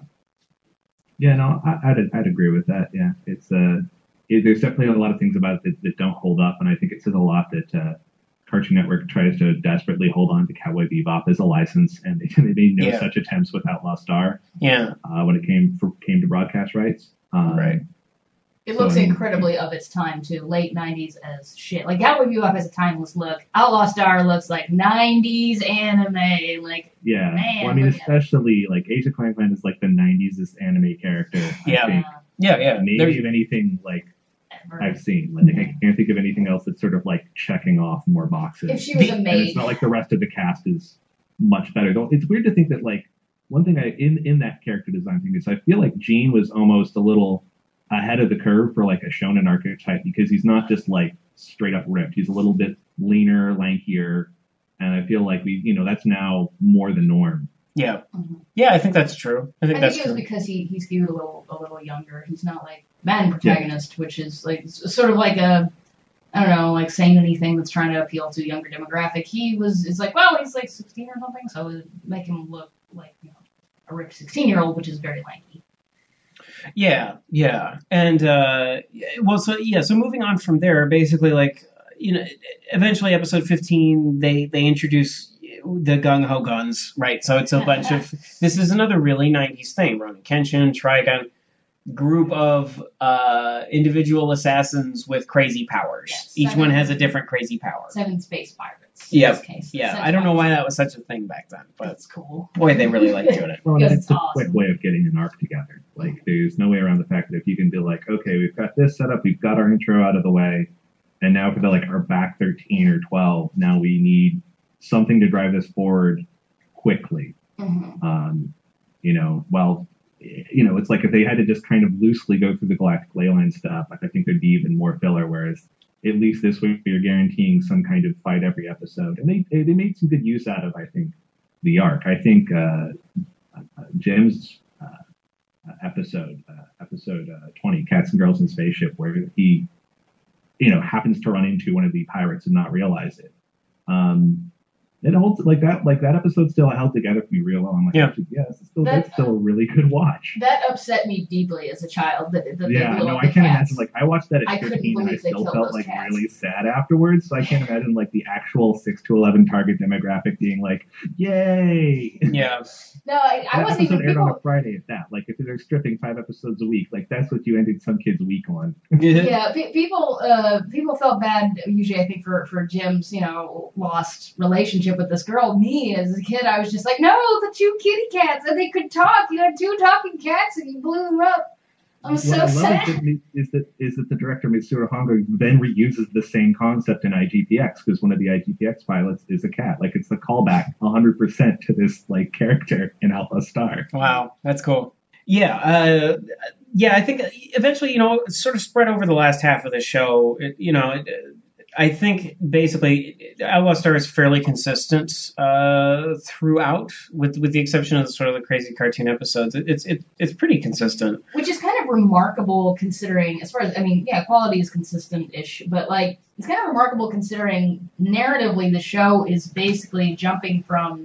Yeah, no, I, I'd, I'd agree with that. Yeah, it's uh, it, there's definitely a lot of things about it that, that don't hold up. And I think it says a lot that, uh, Cartoon Network tries to desperately hold on to Cowboy Bebop as a license, and they, they made no yeah. such attempts with Outlaw Star. Yeah, uh, when it came for, came to broadcast rights, um, right. It looks so, incredibly of its time too. Late nineties as shit. Like Cowboy Bebop has a timeless look. Outlaw Star looks like nineties anime. Like yeah, man, well, I mean, look especially like Ace of Clan Clan is like the nineties anime character. I Yeah. think. Yeah, yeah. Maybe There's- of anything like ever. I've seen. Like I can't think of anything else that's sort of like checking off more boxes. If she was a And maid. it's not like the rest of the cast is much better. Though it's weird to think that like one thing I in in that character design thing is I feel like Gene was almost a little ahead of the curve for like a shonen archetype because he's not just like straight up ripped. He's a little bit leaner, lankier, and I feel like we you know that's now more the norm. Yeah, Mhm. yeah. I think that's true. I think I that's think it was true. because he he's skewed a little a little younger. He's not like man protagonist, which is like s- sort of like a I don't know, like saying anything that's trying to appeal to a younger demographic. He was it's like well he's like sixteen or something, so it would make him look like you know a ripped sixteen year old, which is very lanky. Yeah, yeah, and uh, well, so yeah, so moving on from there, basically, like you know, eventually, episode fifteen, they they introduce the gung ho guns, right? So it's a bunch of this is another really nineties thing: Ronin Kenshin, Trigun, group of uh, individual assassins with crazy powers. Yes, Each seven- one has a different crazy power. Seven space pirates. Yep. In this case. Yeah, Seven I don't know why pirates. that was such a thing back then, but That's cool. boy, they really like doing it. Well, Because it's it's a awesome. quick way of getting an arc together. Like, there's no way around the fact that if you can be like, okay, we've got this set up, we've got our intro out of the way, and now for the like our back thirteen or twelve, now we need something to drive this forward quickly. Mm-hmm. Um, you know, well, you know, it's like if they had to just kind of loosely go through the Galactic Leyline stuff, I think there'd be even more filler. Whereas at least this way, you're guaranteeing some kind of fight every episode, and they they made some good use out of, I think, the arc. I think uh, uh, Jim's uh, episode, uh, episode uh, twenty, Cats and Girls in Spaceship, where he, you know, happens to run into one of the pirates and not realize it. Um, it holds like that. Like that episode still held together for me real well. I'm like, Yeah. yeah, it's still That- that's still a really good watch. That upset me deeply as a child. That, that Yeah, they blew no, up I the can't cats. imagine. Like I watched that I at couldn't fifteen, and I believe they still killed felt those like cats. really sad afterwards. So I can't imagine like the actual six to eleven target demographic being like, "Yay!" Yeah. No, I, I That wasn't episode even aired on people. a Friday at that. Like if they're stripping five episodes a week, like that's what you ended some kids' week on. Yeah, pe- people uh, people felt bad usually. I think for for Jim's you know lost relationship with this girl. Me as a kid, I was just like, no, the two kitty cats and they could talk. You had two talking cats and you blew them up. I'm What so I love sad. is that, is that is that the director Mitsuru Hongo then reuses the same concept in I G P X because one of the I G P X pilots is a cat. Like it's the callback one hundred percent to this like character in Alpha Star. Wow, that's cool. Yeah, uh, yeah. I think eventually, you know, it's sort of spread over the last half of the show. It, you know, it, I think basically Outlaw Star is fairly consistent uh, throughout, with with the exception of the, sort of the crazy cartoon episodes. It, it's it, it's pretty consistent. Which is kind of remarkable considering, as far as, I mean, yeah, quality is consistent-ish, but, like, it's kind of remarkable considering narratively the show is basically jumping from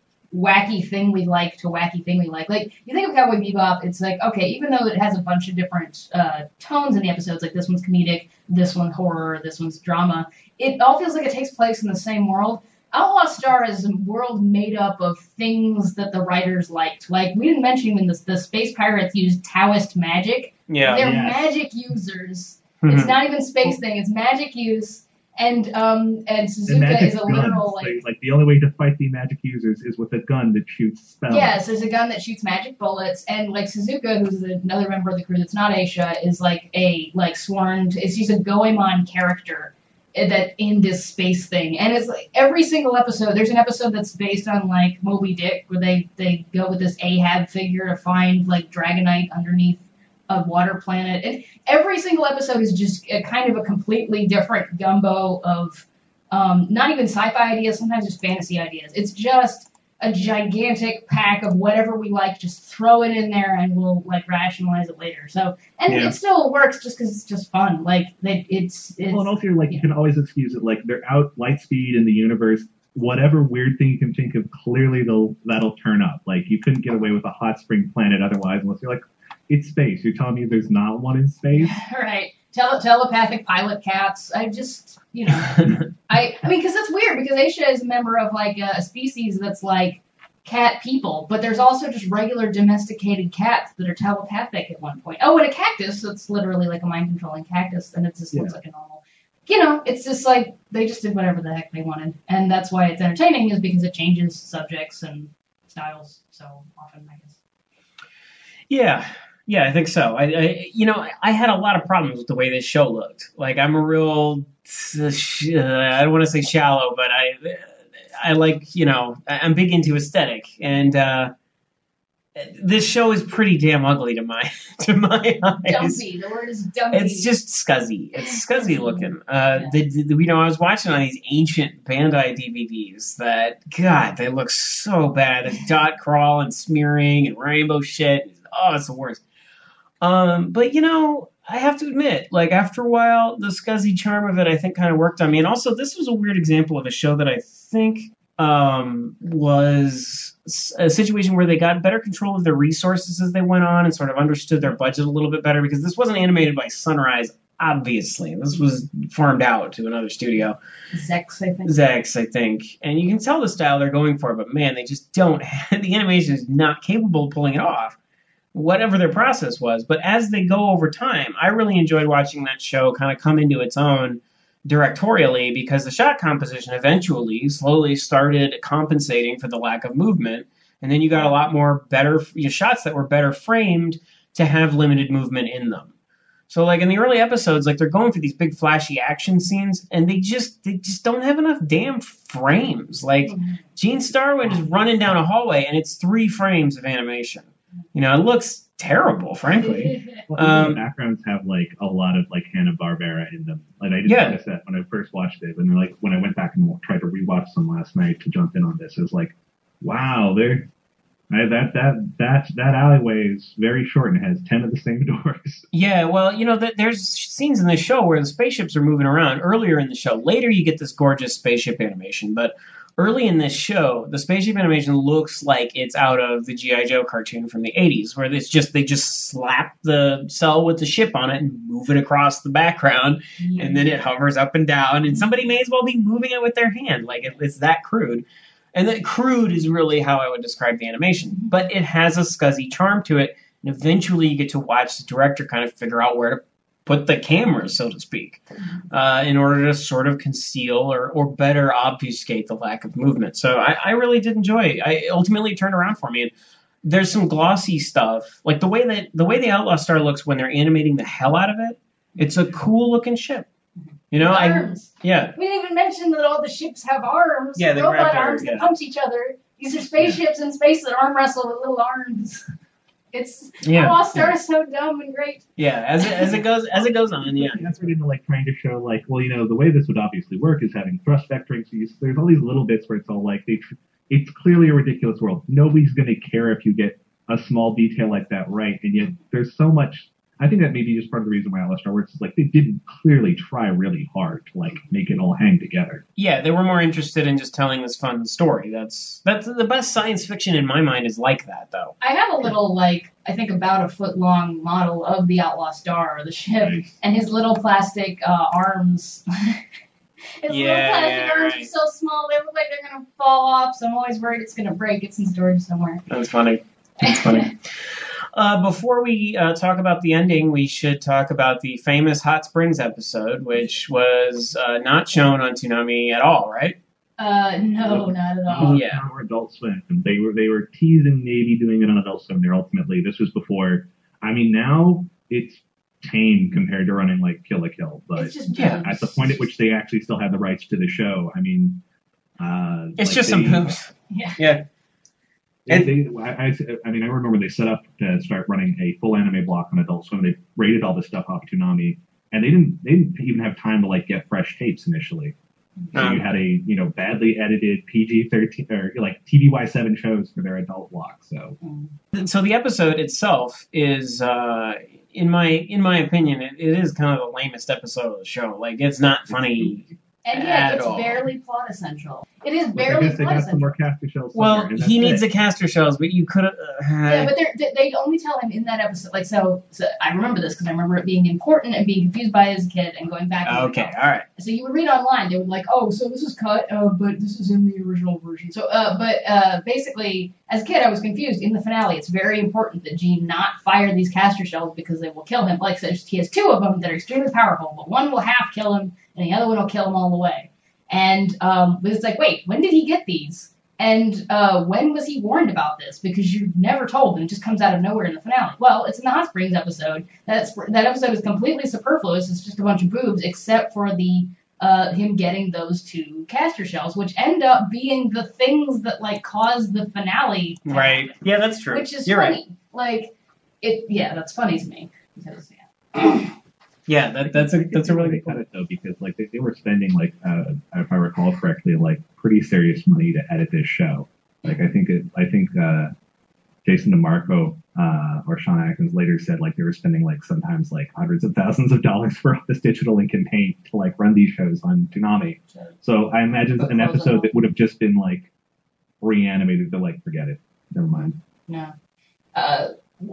wacky thing we like to wacky thing we like. Like, you think of Cowboy Bebop, it's like, okay, even though it has a bunch of different uh, tones in the episodes, like this one's comedic, this one's horror, this one's drama, it all feels like it takes place in the same world. Outlaw Star is a world made up of things that the writers liked. Like, we didn't mention when the, the space pirates used Taoist magic. Yeah. They're Yes. magic users. It's not even space thing, it's magic use. And um and And Suzuka magic is a guns. literal Like, like like the only way to fight the magic users is with a gun that shoots spells. yes, there's a gun that shoots magic bullets, and like Suzuka, who's another member of the crew that's not Aisha, is like a like sworn. Is she's a Goemon character that in this space thing, and it's like every single episode. There's an episode that's based on like Moby Dick, where they they go with this Ahab figure to find like Dragonite underneath a water planet, and every single episode is just a kind of a completely different gumbo of um, not even sci-fi ideas, sometimes just fantasy ideas. It's just a gigantic pack of whatever we like, just throw it in there and we'll like rationalize it later. So, and Yeah. it still works just because it's just fun. Like they, it's, it's Well, and also, you're like, yeah. you can always excuse it. Like, they're out light speed in the universe. Whatever weird thing you can think of, clearly they'll that'll turn up. Like, you couldn't get away with a hot spring planet otherwise, unless you're like, it's space. You're telling me there's not one in space? right. Tele- telepathic pilot cats. I just, you know, I, I mean, because that's weird because Aisha is a member of like a, a species that's like cat people, but there's also just regular domesticated cats that are telepathic at one point. Oh, and a cactus that's literally like a mind controlling cactus, and it just looks Yeah. like a normal. You know, it's just like they just did whatever the heck they wanted, and that's why it's entertaining is because it changes subjects and styles so often, I guess. Yeah, yeah, I think so. I, I, you know, I had a lot of problems with the way this show looked. Like, I'm a real, uh, sh- uh, I don't want to say shallow, but I, I like, you know, I- I'm big into aesthetic, and uh, this show is pretty damn ugly to my, to my eyes. Dumpy. The word is dumpy. It's just scuzzy. It's scuzzy looking. Uh, the, the, you know, I was watching on these ancient Bandai D V Ds that, God, they look so bad. There's dot crawl and smearing and rainbow shit. Oh, it's the worst. Um, but, you know, I have to admit, like, after a while, the scuzzy charm of it, I think, kind of worked on me. And also, this was a weird example of a show that I think um, was a situation where they got better control of their resources as they went on and sort of understood their budget a little bit better, because this wasn't animated by Sunrise, obviously. This was farmed out to another studio. Zex, I think. Zex, I think. And you can tell the style they're going for, but man, they just don't. The animation is not capable of pulling it off, whatever their process was. But as they go over time, I really enjoyed watching that show kind of come into its own directorially, because the shot composition eventually slowly started compensating for the lack of movement. And then you got a lot more better you know, shots that were better framed to have limited movement in them. So like in the early episodes, like they're going for these big flashy action scenes, and they just they just don't have enough damn frames. Like Gene Starwind is running down a hallway, and it's three frames of animation. You know, it looks terrible, frankly. Well, even Um, the backgrounds have like a lot of like Hanna-Barbera in them. Like I didn't Yeah. notice that when I first watched it, and like when I went back and tried to rewatch some last night to jump in on this, it was like, wow, they're I, that that that that alleyway is very short and has ten of the same doors. Yeah, well, you know, th- there's scenes in the show where the spaceships are moving around earlier in the show. Later, you get this gorgeous spaceship animation, but early in this show, the spaceship animation looks like it's out of the G I. Joe cartoon from the eighties, where it's just they just slap the cell with the ship on it and move it across the background, yeah. and then it hovers up and down, and somebody may as well be moving it with their hand. Like, it, it's that crude. And that crude is really how I would describe the animation. But it has a scuzzy charm to it, and eventually you get to watch the director kind of figure out where to put the camera, so to speak, uh, in order to sort of conceal or, or better obfuscate the lack of movement. So I, I really did enjoy it. I ultimately turned around for me. And there's some glossy stuff, like the way that the way the Outlaw Star looks when they're animating the hell out of it. It's a cool looking ship. You know, arms. I yeah. We didn't even mention that all the ships have arms. Yeah, they robot their, arms yeah. that punch each other. These are spaceships yeah. in space that arm wrestle with little arms. It's yeah. Outlaw Star is so dumb and great. Yeah, as it, as it goes as it goes on, yeah. That's really like trying to show like, well, you know, the way this would obviously work is having thrust vectoring. So you, there's all these little bits where it's all like they. Tr- it's clearly a ridiculous world. Nobody's going to care if you get a small detail like that right, and yet there's so much. I think that may be just part of the reason why Outlaw Star works is like they didn't clearly try really hard to like make it all hang together. Yeah, they were more interested in just telling this fun story. That's that's the best science fiction in my mind is like that, though. I have a little like I think about a foot long model of the Outlaw Star or the ship, nice. And his little plastic uh, arms. His yeah, little plastic yeah, arms right. are so small they look like they're gonna fall off. So I'm always worried it's gonna break. It's in storage somewhere. That's funny. That's funny. Uh, before we uh, talk about the ending, we should talk about the famous Hot Springs episode, which was uh, not shown on Toonami at all, right? Uh, no, not at all. Yeah, or Adult Swim. They were they were teasing maybe doing it on Adult Swim. There ultimately, this was before. I mean, now it's tame compared to running like Kill la Kill, but it's just yeah. at the point at which they actually still have the rights to the show, I mean, uh, it's like just they, some poops. Yeah. Yeah. And they, I, I, I mean, I remember they set up to start running a full anime block on Adult Swim. They rated all this stuff off Toonami, and they didn't, they didn't even have time to like get fresh tapes initially. So um, you had a, you know, badly edited P G thirteen or like T V Y seven shows for their adult block. So, so the episode itself is, uh, in my in my opinion, it, it is kind of the lamest episode of the show. Like, it's not funny. And yet, it's all. barely plot essential. It is Which barely I guess they plot got essential. some more caster shells. Well, he needs it. the caster shells, but you could have. Uh, yeah, but they they only tell him in that episode. Like, so, so I remember this because I remember it being important and being confused by it as a kid and going back. And okay, all right. So you would read online, they would like, oh, so this is cut, uh, but this is in the original version. So, uh, but uh, basically, as a kid, I was confused. In the finale, it's very important that Gene not fire these caster shells because they will kill him. Like, so he has two of them that are extremely powerful, but one will half kill him, and the other one will kill him all the way. And um, it's like, wait, when did he get these? And uh, when was he warned about this? Because you never told, and it just comes out of nowhere in the finale. Well, it's in the Hot Springs episode. That's, that episode is completely superfluous. It's just a bunch of boobs, except for the uh, him getting those two caster shells, which end up being the things that like cause the finale. Right. Happen, yeah, that's true. Which is You're funny. Right. Like it. Yeah, that's funny to me because yeah. Yeah, that, that's a that's a really good cut it though, because like they, they were spending like uh, if I recall correctly, like pretty serious money to edit this show. Like I think it, I think uh, Jason DeMarco uh, or Sean Atkins later said like they were spending like sometimes like hundreds of thousands of dollars for all this digital ink and paint to like run these shows on Toonami. So I imagine an episode that would have just been like reanimated. They're like, forget it, never mind. No. Uh,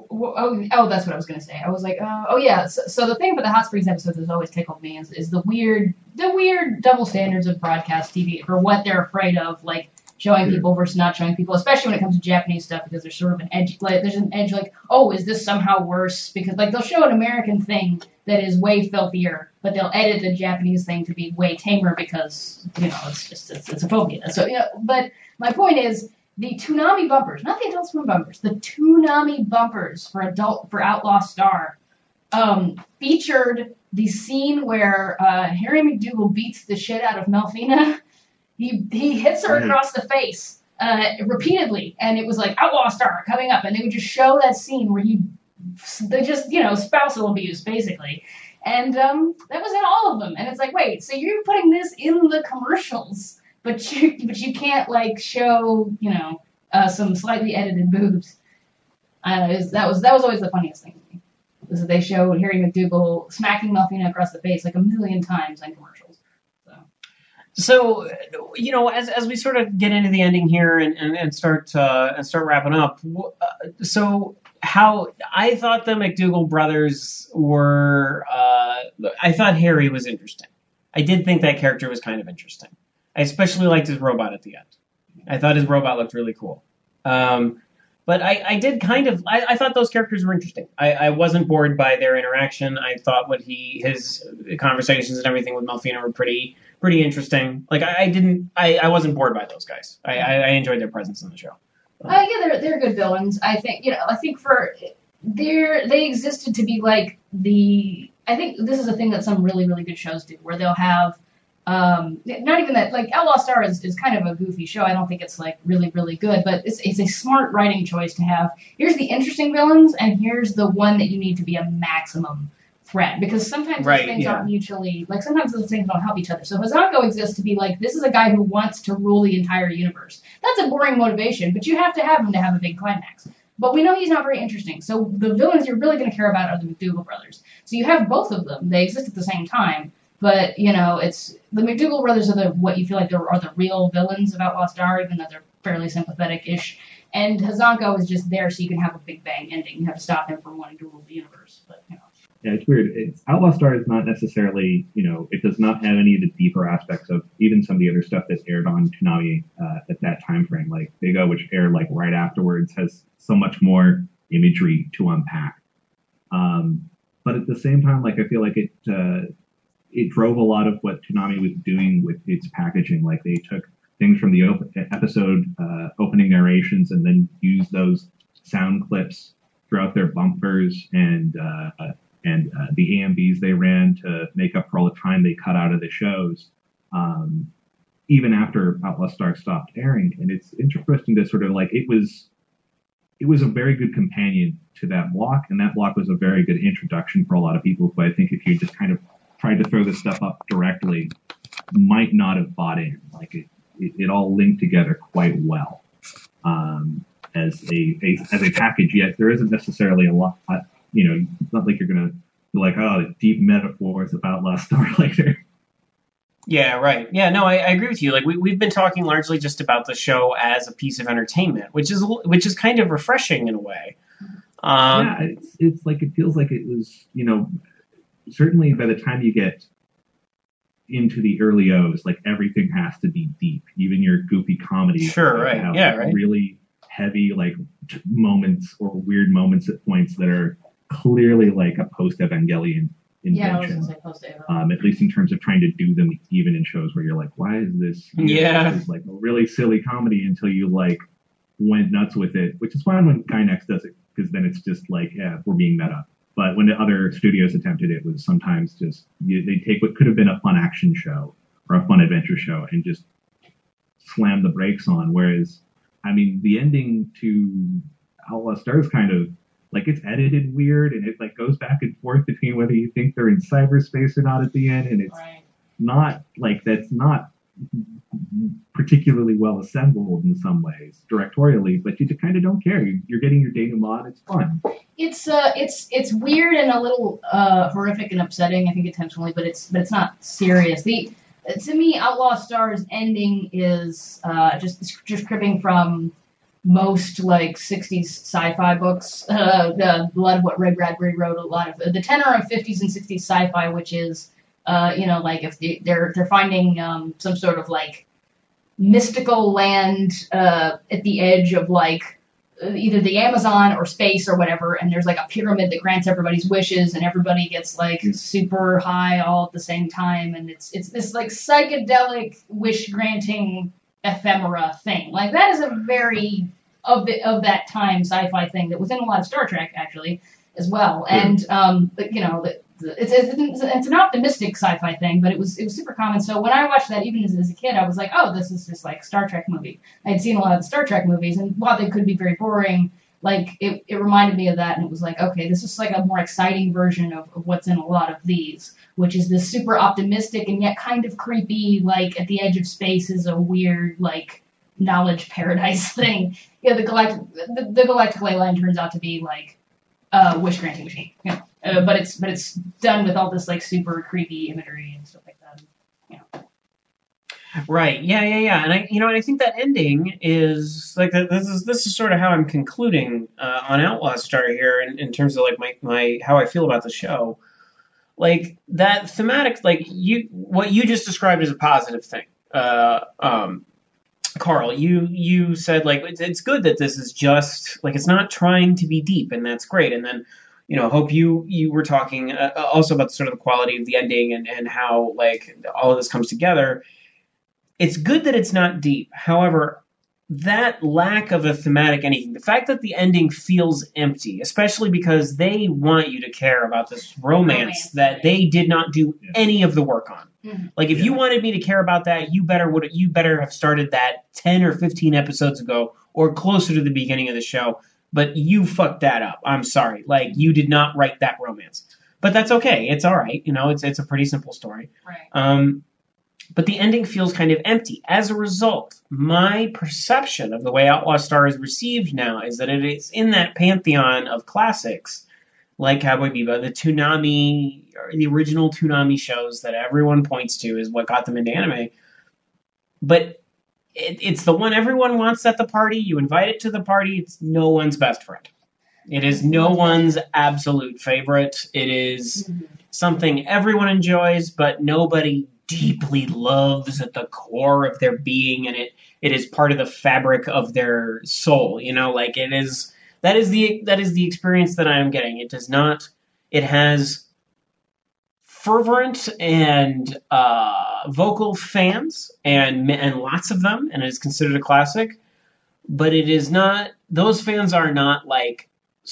Oh, oh, that's what I was going to say. I was like, uh, oh yeah. So, so the thing about the Hot Springs episodes that's always tickled me is, is the weird, the weird double standards of broadcast T V for what they're afraid of, like showing people versus not showing people, especially when it comes to Japanese stuff, because there's sort of an edge, like there's an edge, like, oh, is this somehow worse? Because like they'll show an American thing that is way filthier, but they'll edit the Japanese thing to be way tamer because you know it's just it's, it's a phobia. So you know, but my point is. The Toonami bumpers, not the Adult Swim bumpers, the Toonami bumpers for adult for Outlaw Star, um, featured the scene where uh, Harry McDougal beats the shit out of Melfina. He he hits her across the face uh, repeatedly, and it was like Outlaw Star coming up, and they would just show that scene where he they just you know spousal abuse basically, and um, that was in all of them. And it's like, wait, so you're putting this in the commercials? But you, but you can't like show, you know, uh, some slightly edited boobs. I don't know. Was, that was that was always the funniest thing to me. Was that they showed Harry McDougal smacking Melfina across the face like a million times in commercials. So, So, you know, as as we sort of get into the ending here and and, and start uh, and start wrapping up, uh, so how I thought the McDougal brothers were, uh, I thought Harry was interesting. I did think that character was kind of interesting. I especially liked his robot at the end. I thought his robot looked really cool. Um, but I, I did kind of, I, I thought those characters were interesting. I, I wasn't bored by their interaction. I thought what he, his conversations and everything with Melfina were pretty, pretty interesting. Like I, I didn't, I, I wasn't bored by those guys. I, I, I enjoyed their presence in the show. Uh, yeah, they're they're good villains. I think you know. I think for they're they existed to be like the. I think this is a thing that some really really good shows do, where they'll have. Um, not even that, like Outlaw Star is, is kind of a goofy show. I don't think it's like really, really good, but it's it's a smart writing choice to have. Here's the interesting villains, and here's the one that you need to be a maximum threat. Because sometimes right, those things yeah. aren't mutually, like sometimes those things don't help each other. So Hazako exists to be like, this is a guy who wants to rule the entire universe. That's a boring motivation, but you have to have him to have a big climax. But we know he's not very interesting. So the villains you're really going to care about are the McDougal brothers. So you have both of them. They exist at the same time. But, you know, it's the McDougal brothers are the what you feel like are the real villains of Outlaw Star, even though they're fairly sympathetic-ish. And Hazako is just there so you can have a big bang ending. You have to stop him from wanting to rule the universe. But, you know. Yeah, it's weird. It's, Outlaw Star is not necessarily, you know, it does not have any of the deeper aspects of even some of the other stuff that's aired on Toonami uh, at that time frame. Like Big O, which aired like right afterwards, has so much more imagery to unpack. Um, but at the same time, like I feel like it uh, it drove a lot of what Toonami was doing with its packaging. Like they took things from the op- episode uh, opening narrations and then used those sound clips throughout their bumpers and uh, uh, and uh, the A M Vs they ran to make up for all the time they cut out of the shows, um, even after Outlaw Star stopped airing. And it's interesting to sort of like, it was, it was a very good companion to that block, and that block was a very good introduction for a lot of people who I think if you just kind of tried to throw this stuff up directly, might not have bought in. Like it, it, it all linked together quite well um, as a, a as a package. Yet there isn't necessarily a lot. You know, it's not like you're gonna be like, oh, deep metaphors about Outlaw Star later. Yeah, right. Yeah, no, I, I agree with you. Like we we've been talking largely just about the show as a piece of entertainment, which is which is kind of refreshing in a way. Um, yeah, it's it's like it feels like it was, you know, certainly by the time you get into the early O's, like everything has to be deep, even your goofy comedies. Sure, right. Have, yeah, like, right. Really heavy like t- moments or weird moments at points that are clearly like a post-Evangelion invention. Yeah, I was going to say post-Evangelion. Um, at least in terms of trying to do them even in shows where you're like, why is this? Yeah. It's like a really silly comedy until you like went nuts with it, which is fine when Gainax does it, because then it's just like, yeah, we're being meta. But when the other studios attempted it, was sometimes just, you, they take what could have been a fun action show or a fun adventure show and just slam the brakes on. Whereas, I mean, the ending to Outlaw Star is kind of, like, it's edited weird, and it like goes back and forth between whether you think they're in cyberspace or not at the end, and it's Right. not, like, that's not particularly well assembled in some ways, directorially, but you just kind of don't care. You're getting your denouement, it's fun. It's uh, it's it's weird and a little uh, horrific and upsetting, I think intentionally, but it's but it's not serious. The to me, Outlaw Star's ending is uh, just just cribbing from most like sixties sci-fi books. Uh, the, a lot of what Ray Bradbury wrote, a lot of the tenor of fifties and sixties sci-fi, which is uh, you know, like if they, they're they're finding um, some sort of like mystical land uh, at the edge of like either the Amazon or space or whatever, and there's like a pyramid that grants everybody's wishes, and everybody gets like super high all at the same time, and it's it's this like psychedelic wish granting ephemera thing. Like that is a very of the, of that time sci-fi thing that was in a lot of Star Trek actually as well, and um, but, you know the, It's, it's it's an optimistic sci-fi thing, but it was it was super common. So when I watched that, even as, as a kid, I was like, oh, this is just like Star Trek movie. I had seen a lot of the Star Trek movies, and while they could be very boring, like it, it reminded me of that, and it was like, okay, this is like a more exciting version of, of what's in a lot of these, which is this super optimistic and yet kind of creepy, like at the edge of space is a weird like knowledge paradise thing. Yeah, the galactic the, the galactic ley line turns out to be like a wish granting machine. You know? Uh, but it's but it's done with all this like super creepy imagery and stuff like that. Yeah. Right. Yeah, yeah, yeah. And I, you know, and I think that ending is like this is this is sort of how I'm concluding uh, on Outlaw Star here in, in terms of like my, my how I feel about the show. Like that thematic, like you what you just described as a positive thing. Uh, um, Carl, you you said like it's, it's good that this is just like it's not trying to be deep, and that's great. And then, you know, Hope, you you were talking uh, also about sort of the quality of the ending and and how like all of this comes together. It's good that it's not deep. However, that lack of a thematic anything, the fact that the ending feels empty, especially because they want you to care about this romance, romance. that they did not do yeah. any of the work on. Mm-hmm. Like if yeah. you wanted me to care about that, you better would you better have started that ten or fifteen episodes ago or closer to the beginning of the show. But you fucked that up. I'm sorry. Like you did not write that romance. But that's okay. It's all right. You know, it's it's a pretty simple story. Right. Um But the ending feels kind of empty. As a result, my perception of the way Outlaw Star is received now is that it is in that pantheon of classics, like Cowboy Bebop, the Toonami, or the original Toonami shows that everyone points to is what got them into anime. But it, it's the one everyone wants at the party. You invite it to the party. It's no one's best friend. It is no one's absolute favorite. It is something everyone enjoys, but nobody deeply loves at the core of their being, and it it is part of the fabric of their soul. You know, like it is that is the that is the experience that I am getting. It does not. It has fervent and uh, vocal fans, and and lots of them, and it is considered a classic. But it is not. Those fans are not like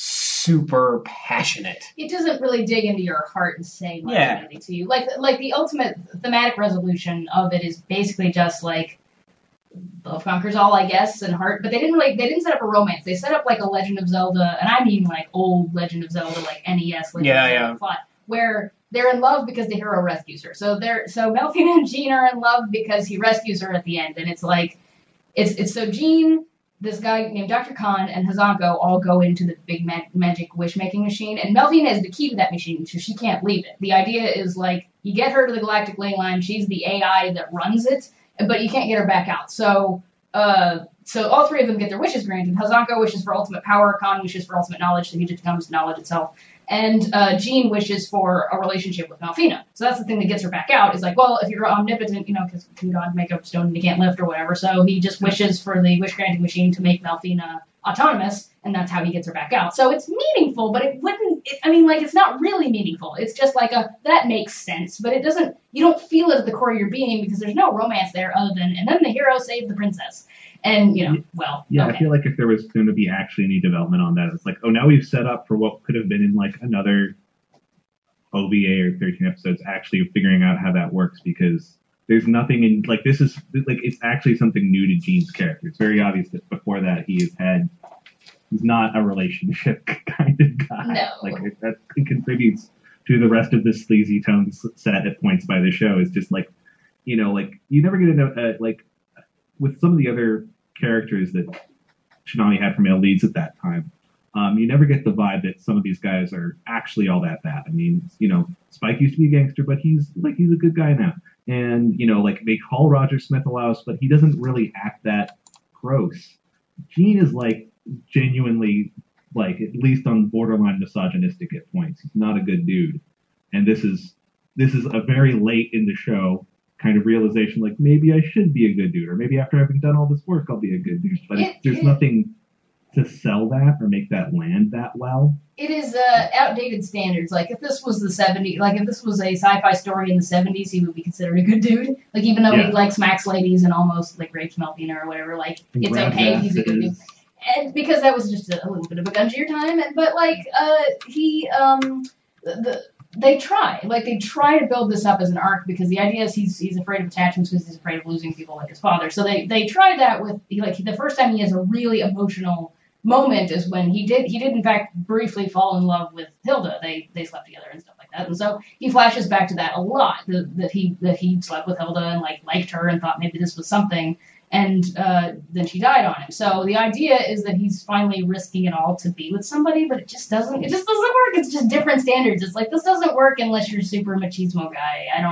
super passionate. It doesn't really dig into your heart and say much yeah. anything to you. Like like the ultimate thematic resolution of it is basically just like love conquers all, I guess, and heart. But they didn't like they didn't set up a romance. They set up like a Legend of Zelda, and I mean like old Legend of Zelda, like N E S Legend yeah, of Zelda yeah. plot, where they're in love because the hero rescues her. So they're so Melfina and Jean are in love because he rescues her at the end, and it's like it's it's so Jean, this guy named Doctor Khan, and Hazanko all go into the big ma- magic wish-making machine, and Melfina is the key to that machine, so she can't leave it. The idea is, like, you get her to the galactic ley line, she's the A I that runs it, but you can't get her back out. So, uh, so all three of them get their wishes granted. Hazanko wishes for ultimate power, Khan wishes for ultimate knowledge, so he just becomes knowledge itself. And uh, Jean wishes for a relationship with Melfina. So that's the thing that gets her back out. Is like, well, if you're omnipotent, you know, because can God make a stone and you can't lift or whatever. So he just wishes for the wish-granting machine to make Melfina autonomous, and that's how he gets her back out. So it's meaningful, but it wouldn't, it, I mean, like, it's not really meaningful. It's just like a, that makes sense, but it doesn't, you don't feel it at the core of your being because there's no romance there other than, and then the hero saved the princess. And, you know, well, yeah, okay. I feel like if there was going to be actually any development on that, it's like, oh, now we've set up for what could have been in like another O V A or thirteen episodes, actually figuring out how that works, because there's nothing in, like, this is, like, it's actually something new to Gene's character. It's very obvious that before that he has had, he's not a relationship kind of guy. No. Like, that contributes to the rest of the sleazy tone set at points by the show. Is just like, you know, like, you never get to know, uh, like, with some of the other characters that Toonami had from male leads at that time, um, you never get the vibe that some of these guys are actually all that bad. I mean, you know, Spike used to be a gangster, but he's like he's a good guy now. And, you know, like, they call Roger Smith a louse, but he doesn't really act that gross. Gene is like genuinely, like, at least on borderline misogynistic at points. He's not a good dude. And this is this is a very late in the show kind of realization, like, maybe I should be a good dude, or maybe after having done all this work, I'll be a good dude. But it, there's it, nothing to sell that or make that land that well. It is uh, outdated standards. Like, if this was the seventies, like, if this was a sci-fi story in the seventies, he would be considered a good dude. Like, even though yeah. he, like, smacks ladies and almost, like, rapes Melfina or whatever, like, and it's okay, he's a good dude. And because that was just a, a little bit of a gungier time, and, but, like, uh, he, um, the... the They try, like they try to build this up as an arc, because the idea is he's he's afraid of attachments because he's afraid of losing people like his father. So they they tried that with, like, the first time he has a really emotional moment is when he did he did in fact briefly fall in love with Hilda. They they slept together and stuff like that, and so he flashes back to that a lot, that, that he that he slept with Hilda and like liked her and thought maybe this was something. And uh, then she died on him. So the idea is that he's finally risking it all to be with somebody, but it just doesn't. It just doesn't work. It's just different standards. It's like, this doesn't work unless you're a super machismo guy. I don't.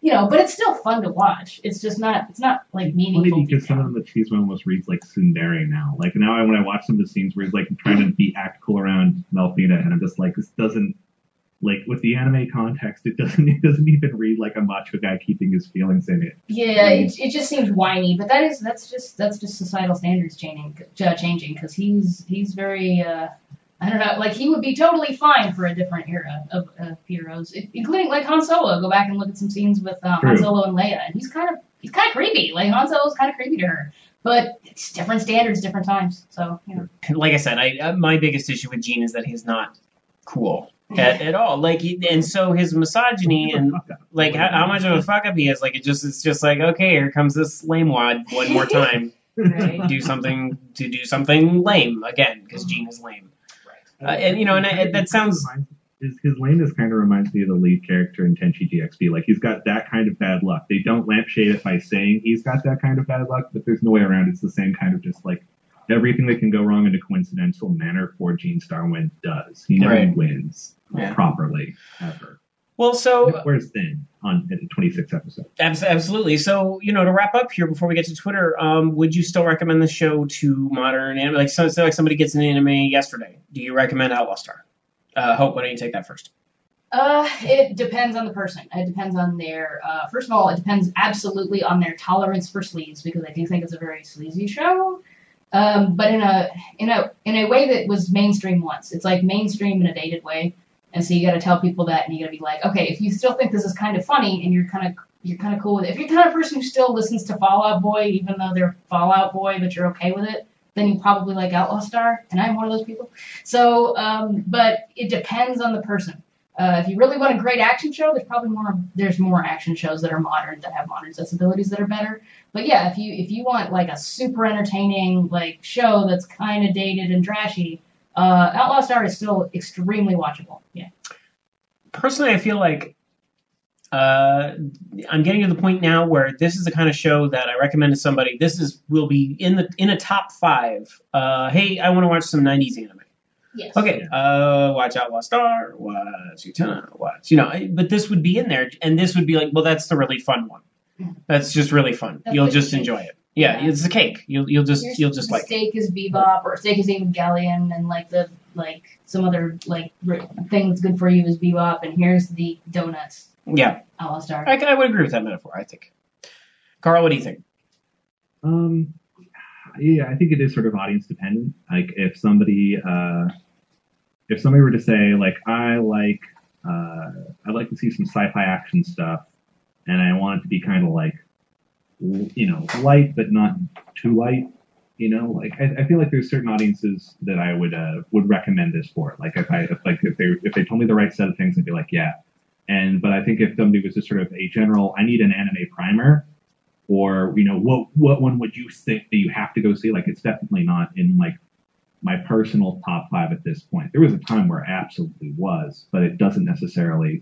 you know, but it's still fun to watch. It's just not, it's not like meaningful. Funny because some of them, the Cheeseman almost reads like Tsundere now. Like now, I, when I watch some of the scenes where he's like trying to be act cool around Melfina, and I'm just like, this doesn't, like with the anime context, it doesn't, it doesn't even read like a macho guy keeping his feelings in it. Yeah, it, it just seems whiny, but that is, that's just, that's just societal standards changing, uh, changing because he's, he's very. Uh, I don't know, like, he would be totally fine for a different era of, of heroes, including, like, Han Solo. Go back and look at some scenes with um, Han Solo and Leia, and he's kind of, he's kind of creepy. Like, Han Solo's kind of creepy to her. But it's different standards, different times, so, you know. Like I said, I, uh, my biggest issue with Gene is that he's not cool at, at all. Like, he, and so his misogyny and, like, how, how much of a fuck-up he is, like, it just, it's just like, okay, here comes this lame wad one more time. Right. do something, to do something lame again, because Gene is lame. Uh, and you know, and I, that sounds his his lameness kind of reminds me of the lead character in Tenchi D X B. Like he's got that kind of bad luck. They don't lampshade it by saying he's got that kind of bad luck, but there's no way around it. It's the same kind of just like everything that can go wrong in a coincidental manner for Gene Starwind does. He never Right. wins Yeah. properly ever. well. So Where's thin on at twenty-six episodes? abs- absolutely. So you know, to wrap up here before we get to Twitter, um, would you still recommend the show to modern anime? Like, so, say like somebody gets an anime yesterday. Do you recommend Outlaw Star? Uh, Hope, why don't you take that first? Uh, it depends on the person. It depends on their, uh, first of all, it depends absolutely on their tolerance for sleaze, because I do think it's a very sleazy show. Um, but in a, in a, in a way that was mainstream once. It's like mainstream in a dated way. And so you gotta tell people that, and you gotta be like, okay, if you still think this is kind of funny, and you're kind of, you're kind of cool with it. If you're the kind of person who still listens to Fall Out Boy, even though they're Fall Out Boy, but you're okay with it, then you probably like Outlaw Star, and I'm one of those people. So, um, but it depends on the person. Uh, if you really want a great action show, there's probably more. There's more action shows that are modern, that have modern sensibilities that are better. But yeah, if you if you want like a super entertaining like show that's kind of dated and trashy, uh, Outlaw Star is still extremely watchable. Yeah. Personally, I feel like uh, I'm getting to the point now where this is the kind of show that I recommend to somebody. This is will be in the in a top five. Uh, hey, I want to watch some nineties anime. Yes. Okay, uh, watch Outlaw Star, watch Utena, watch, you know, but this would be in there, and this would be like, well, that's the really fun one. That's just really fun. That's You'll like just cake. enjoy it. Yeah, Yeah. it's a cake. You'll you'll just Here's you'll just the like it. steak is Bebop, or steak is Evangelion, and like the like some other like r- thing that's good for you is Bebop, and here's the donuts. Yeah, Outlaw Star. I, I would agree with that metaphor. I think. Carl, what do you think? Um, yeah, I think it is sort of audience dependent. Like if somebody, uh, if somebody were to say like, I like, uh, I'd like to see some sci-fi action stuff, and I want it to be kind of like, you know, light but not too light. You know, like I, I feel like there's certain audiences that I would uh, would recommend this for. Like if I if like if they if they told me the right set of things, I'd be like, yeah. And but I think if somebody was just sort of a general, I need an anime primer, or you know, what what one would you think that you have to go see? Like it's definitely not in like my personal top five at this point. There was a time where it absolutely was, but it doesn't necessarily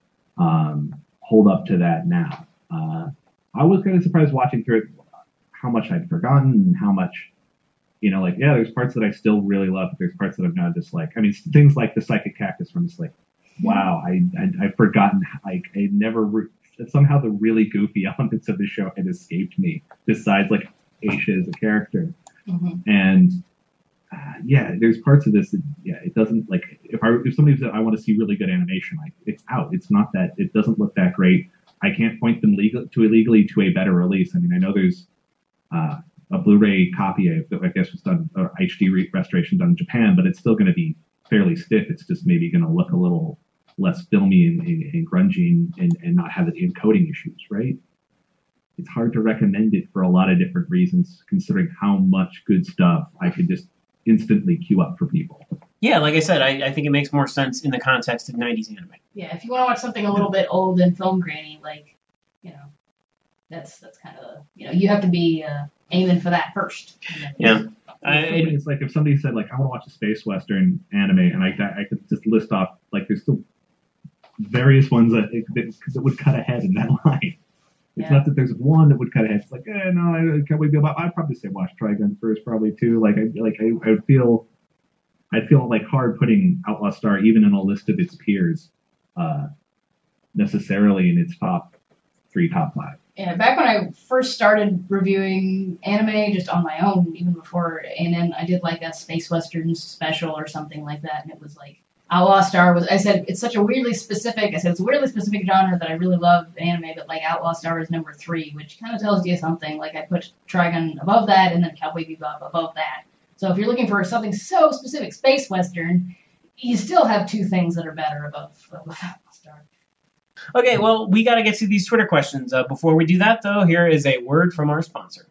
um, hold up to that now. Uh, I was kind of surprised watching through it how much I'd forgotten and how much, you know, like, yeah, there's parts that I still really love, but there's parts that I've now just like, I mean, things like the Psychic Cactus from just like, wow, I, I, I've forgotten, like, I never, re- somehow the really goofy elements of the show had escaped me, besides like Aisha as a character. Mm-hmm. And uh, yeah, there's parts of this that, yeah, it doesn't, like, if I if somebody said, I want to see really good animation, like, it's out. It's not that, it doesn't look that great. I can't point them legal to illegally to a better release. I mean, I know there's uh, a Blu-ray copy that I guess was done, or H D re- restoration done in Japan, but it's still going to be fairly stiff. It's just maybe going to look a little less filmy and, and, and grungy and, and not have the encoding issues, right? It's hard to recommend it for a lot of different reasons, considering how much good stuff I could just instantly queue up for people. Yeah, like I said, I, I think it makes more sense in the context of nineties anime. Yeah, if you want to watch something a little bit old and film grainy, like, you know, that's that's kind of, you know, you have to be uh, aiming for that first. Yeah. I, It's like if somebody said, like, I want to watch a space western anime, and I, I could just list off, like, there's still various ones that, that, that would cut ahead in that line. It's Yeah. not that there's one that would cut ahead. It's like, eh, no, I can't wait to go about. I'd probably say watch Trigun first, probably too. Like, I like I, I would feel, I'd feel like hard putting Outlaw Star even in a list of its peers, uh, necessarily in its top three top five. Yeah, back when I first started reviewing anime just on my own, even before A and N, I did like a Space Westerns special or something like that, and it was like Outlaw Star was, I said, it's such a weirdly specific, I said, it's a weirdly specific genre that I really love anime, but like Outlaw Star is number three, which kind of tells you something. Like I put Trigun above that and then Cowboy Bebop above that. So if you're looking for something so specific, Space Western, you still have two things that are better above, above Outlaw Star. Okay, well, we got to get to these Twitter questions. Uh, before we do that, though, here is a word from our sponsor.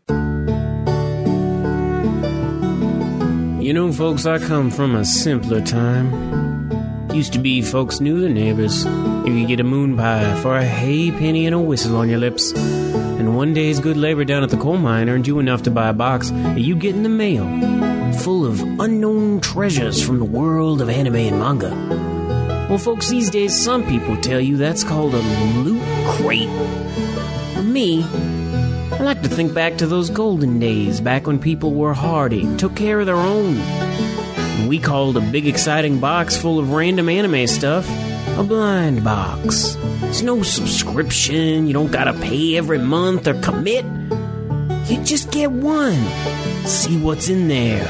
You know, folks, I come from a simpler time. Used to be folks knew their neighbors. You could get a moon pie for a hay penny and a whistle on your lips. And one day's good labor down at the coal mine earned you enough to buy a box that you get in the mail, full of unknown treasures from the world of anime and manga. Well, folks, these days some people tell you that's called a loot crate. For me, I like to think back to those golden days, back when people were hardy, took care of their own. And we called a big exciting box full of random anime stuff a blind box. It's no subscription, you don't gotta pay every month or commit. You just get one. See what's in there.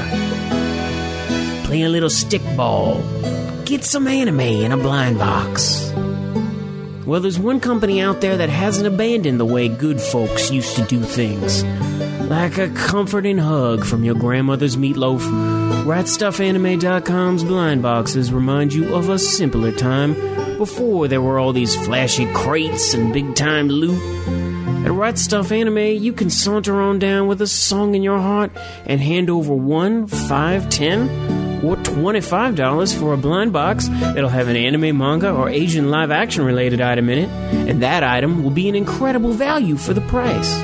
Play a little stickball. Get some anime in a blind box. Well, there's one company out there that hasn't abandoned the way good folks used to do things. Like a comforting hug from your grandmother's meatloaf, right stuff anime dot com's blind boxes remind you of a simpler time before there were all these flashy crates and big-time loot. At Right Stuff Anime, you can saunter on down with a song in your heart and hand over one, five, ten, or twenty-five dollars for a blind box that'll have an anime, manga, or Asian live-action related item in it, and that item will be an incredible value for the price.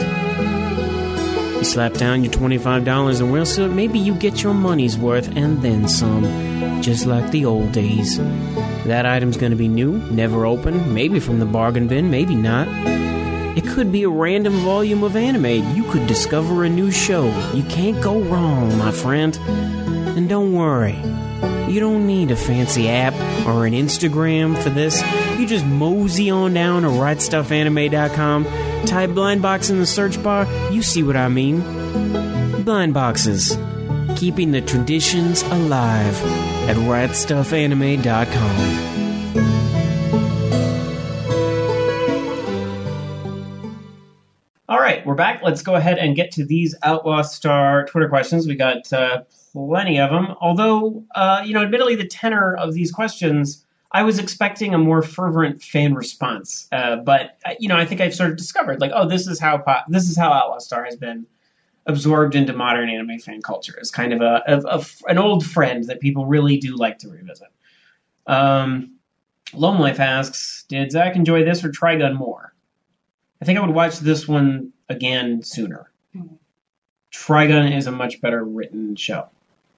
You slap down your twenty-five dollars and well, so maybe you get your money's worth and then some, just like the old days. That item's going to be new, never opened, maybe from the bargain bin, maybe not. It could be a random volume of anime. You could discover a new show. You can't go wrong, my friend. And don't worry, you don't need a fancy app or an Instagram for this. You just mosey on down to right stuff anime dot com, type blind box in the search bar, you see what I mean. Blind boxes, keeping the traditions alive at right stuff anime dot com. All right, we're back. Let's go ahead and get to these Outlaw Star Twitter questions. We got uh, plenty of them. Although, uh, you know, admittedly, the tenor of these questions, I was expecting a more fervent fan response. Uh, but, you know, I think I've sort of discovered, like, oh, this is how pop- this is how Outlaw Star has been absorbed into modern anime fan culture. It's kind of a, a, a an old friend that people really do like to revisit. Um, Lone Life asks, did Zach enjoy this or Trigun more? I think I would watch this one again sooner. Mm-hmm. Trigun is a much better written show.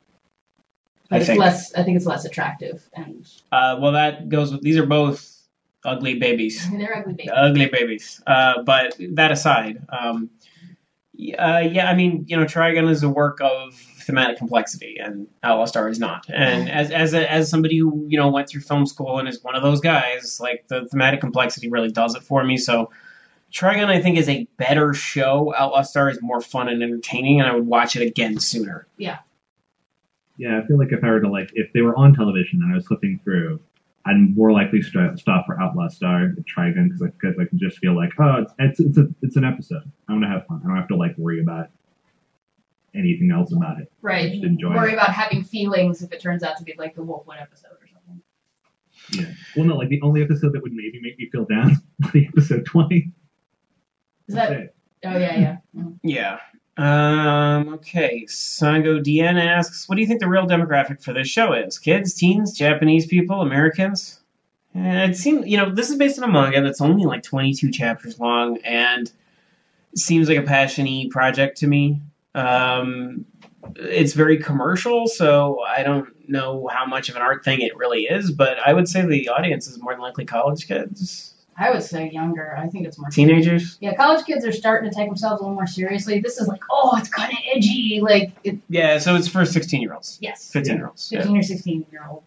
But I it's think. less. I think it's less attractive, and Uh, well, that goes with. These are both ugly babies. they're ugly babies. Ugly babies. Uh, but that aside, um, uh, yeah, I mean, you know, Trigun is a work of thematic complexity, and Outlaw Star is not. And as as a, as somebody who you know went through film school and is one of those guys, like the thematic complexity really does it for me. So. Trigun, I think, is a better show. Outlaw Star is more fun and entertaining, and I would watch it again sooner. Yeah. Yeah, I feel like if I were to, like, if they were on television and I was flipping through, I'd more likely st- stop for Outlaw Star than Trigun, because I, I can just feel like, oh, it's it's it's, a, it's an episode. I'm going to have fun. I don't have to, like, worry about anything else about it. Right. Just enjoy worry it. about having feelings if it turns out to be, like, the Wolfwood episode or something. Yeah. Well, no, like, the only episode that would maybe make me feel down would be episode twenty. Is that? That's it. Oh yeah, yeah. Mm. Yeah. Um, okay. Sango D N asks, what do you think the real demographic for this show is? Kids, teens, Japanese people, Americans? And it seems, you know, this is based on a manga that's only like twenty-two chapters long, and it seems like a passion-y project to me. Um, it's very commercial, so I don't know how much of an art thing it really is, but I would say the audience is more than likely college kids. I would say younger. I think it's more Teenagers? Yeah, college kids are starting to take themselves a little more seriously. This is like, oh, it's kind of edgy. Like, it, Yeah, so it's for sixteen-year-olds. yes, fifteen-year-olds. fifteen or sixteen year old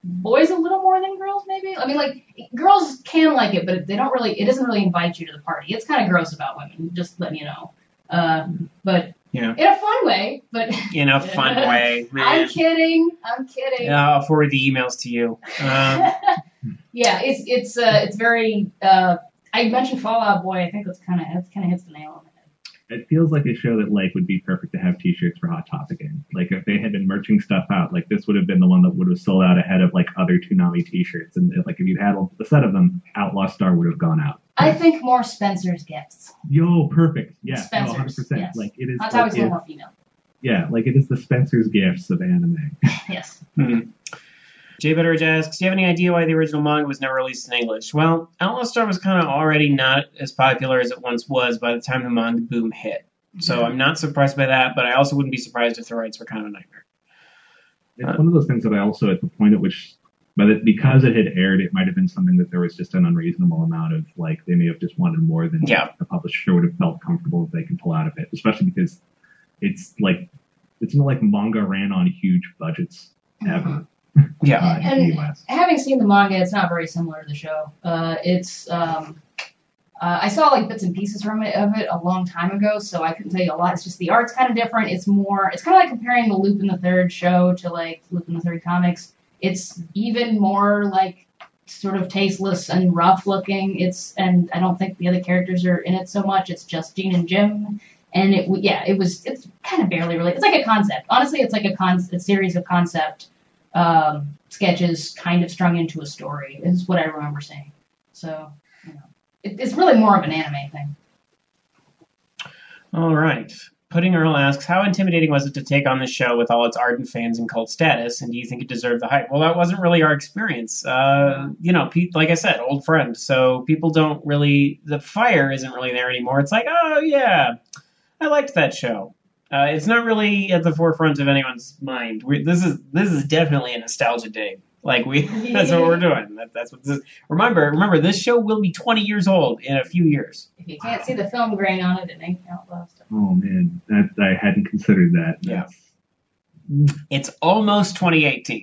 boys a little more than girls, maybe. I mean, like girls can like it, but they don't really. It doesn't really invite you to the party. It's kind of gross about women. Just letting you know. Uh, but Yeah. in a fun way. But In a fun way. Man. I'm kidding. I'm kidding. Yeah, I'll forward the emails to you. Um, Yeah, it's it's uh, it's very. Uh, I mentioned Fallout Boy. I think that's kind of that's kind of hits the nail on the head. It feels like a show that like would be perfect to have T-shirts for Hot Topic in. Like if they had been merching stuff out, like this would have been the one that would have sold out ahead of like other Toonami T-shirts. And like if you'd had a set of them, Outlaw Star would have gone out. I think more Spencer's gifts. Yo, perfect. Yeah, no, Spencer's, one hundred percent. yes. Like it is. Hot like, Topic's a it- little more female. yeah, like it is the Spencer's gifts of anime. Yes. hmm. Jay Betteridge asks, do you have any idea why the original manga was never released in English? Well, Outlaw Star was kind of already not as popular as it once was by the time the manga boom hit. So I'm not surprised by that, but I also wouldn't be surprised if the rights were kind of a nightmare. It's one of those things that I also, at the point at which, but it, because it had aired, it might have been something that there was just an unreasonable amount of, like, they may have just wanted more than Yeah. the publisher would have felt comfortable that they could pull out of it, especially because it's like, it's not like manga ran on huge budgets ever Yeah. uh, in And- the U S. Having seen the manga, it's not very similar to the show. Uh, it's um, uh, I saw like bits and pieces from it of it a long time ago, so I couldn't tell you a lot. It's just the art's kind of different. It's more. It's kind of like comparing the Lupin the Third show to like Lupin the Third comics. It's even more like sort of tasteless and rough looking. It's and I don't think the other characters are in it so much. It's just Jean and Jim. And it, yeah, it was. It's kind of barely related. It's like a concept. Honestly, it's like a con a series of concept um, sketches, kind of strung into a story. Is what I remember saying. So, you know, it, it's really more of an anime thing. All right. Pudding Earl asks, how intimidating was it to take on the show with all its ardent fans and cult status, and do you think it deserved the hype? Well, that wasn't really our experience. Uh, you know, Pete, like I said, old friend. So people don't really, the fire isn't really there anymore. It's like, oh, yeah, I liked that show. Uh, it's not really at the forefront of anyone's mind. we this is this is definitely a nostalgia dig. Like we, that's what we're doing. That, that's what this. Remember, remember, this show will be twenty years old in a few years. If you can't see the film grain on it, it ain't Outlaw stuff. Oh man, that, I hadn't considered that. Yeah. That's- It's almost twenty eighteen.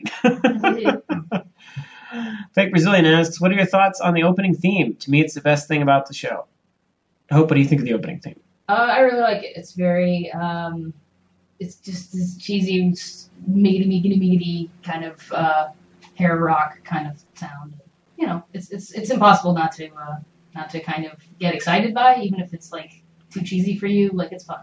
Fake Brazilian asks, what are your thoughts on the opening theme? To me, it's the best thing about the show. Hope, what do you think of the opening theme? Uh, I really like it. It's very, um, it's just this cheesy, meaty, meaty, meaty kind of uh, hair rock kind of sound. You know, it's it's it's impossible not to uh, not to kind of get excited by, even if it's like too cheesy for you. Like it's fun.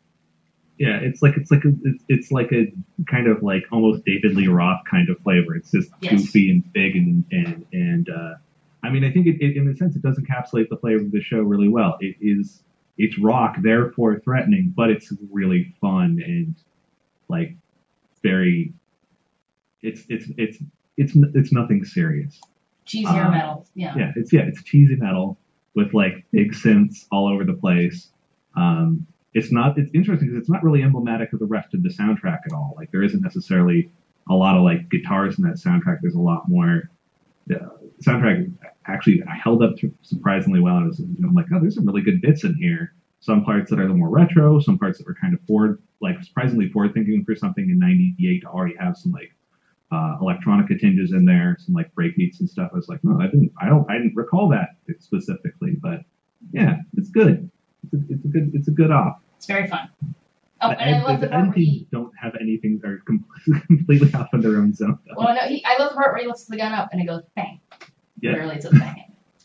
Yeah, it's like it's like a, it's, it's like a kind of like almost David Lee Roth kind of flavor. It's just Yes. goofy and big and and and uh, I mean I think it, it in a sense it does encapsulate the flavor of the show really well. It is it's rock, therefore threatening, but it's really fun and like very. It's it's it's it's it's nothing serious. Cheesy Uh, or metal. Yeah. Yeah, it's yeah, it's cheesy metal with like big synths all over the place. Um, it's not. It's interesting because it's not really emblematic of the rest of the soundtrack at all. Like there isn't necessarily a lot of like guitars in that soundtrack. There's a lot more. The soundtrack actually held up to surprisingly well. I was, you know, I'm like, oh, there's some really good bits in here. Some parts that are a little more retro. Some parts that were kind of forward, like surprisingly forward thinking for something in ninety-eight to already have some like. Uh, electronica tinges in there, some like breakbeats and stuff. I was like, no, I didn't, I don't, I didn't recall that specifically, but yeah, it's good. It's a, it's a good, it's a good op. It's very fun. Oh, the and I end, love the the part end where he. teams don't have anything, are com- completely off on their own zone. Though. Well, no, he, I love the part where he lifts the gun up and it goes bang. Yeah. Literally, it's a bang.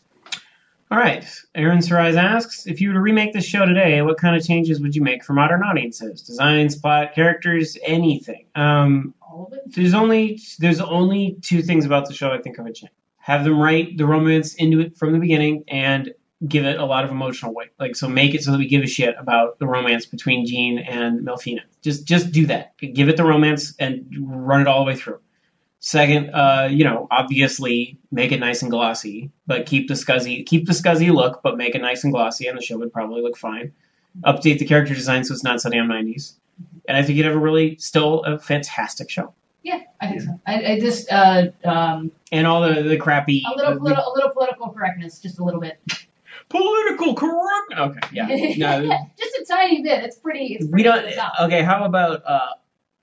All right. Aaron Sarais asks, if you were to remake this show today, what kind of changes would you make for modern audiences? Designs, plot, characters, anything. Um, All of it. there's only there's only two things about the show I think I would change. Have them write the romance into it from the beginning and give it a lot of emotional weight. Like, so make it so that we give a shit about the romance between Jean and Melfina. Just just do that. Give it the romance and run it all the way through. Second, uh, you know, obviously make it nice and glossy, but keep the scuzzy, keep the scuzzy look, but make it nice and glossy, and the show would probably look fine. Update the character design so it's not so damn nineties, and I think you'd have a really still a fantastic show. Yeah, I think so. I, I just uh, um, And all the the crappy a little, uh, politi- a little political correctness, just a little bit. political correct. Okay, yeah, no, just a tiny bit. It's pretty. It's pretty we don't. over the top. Okay, how about uh,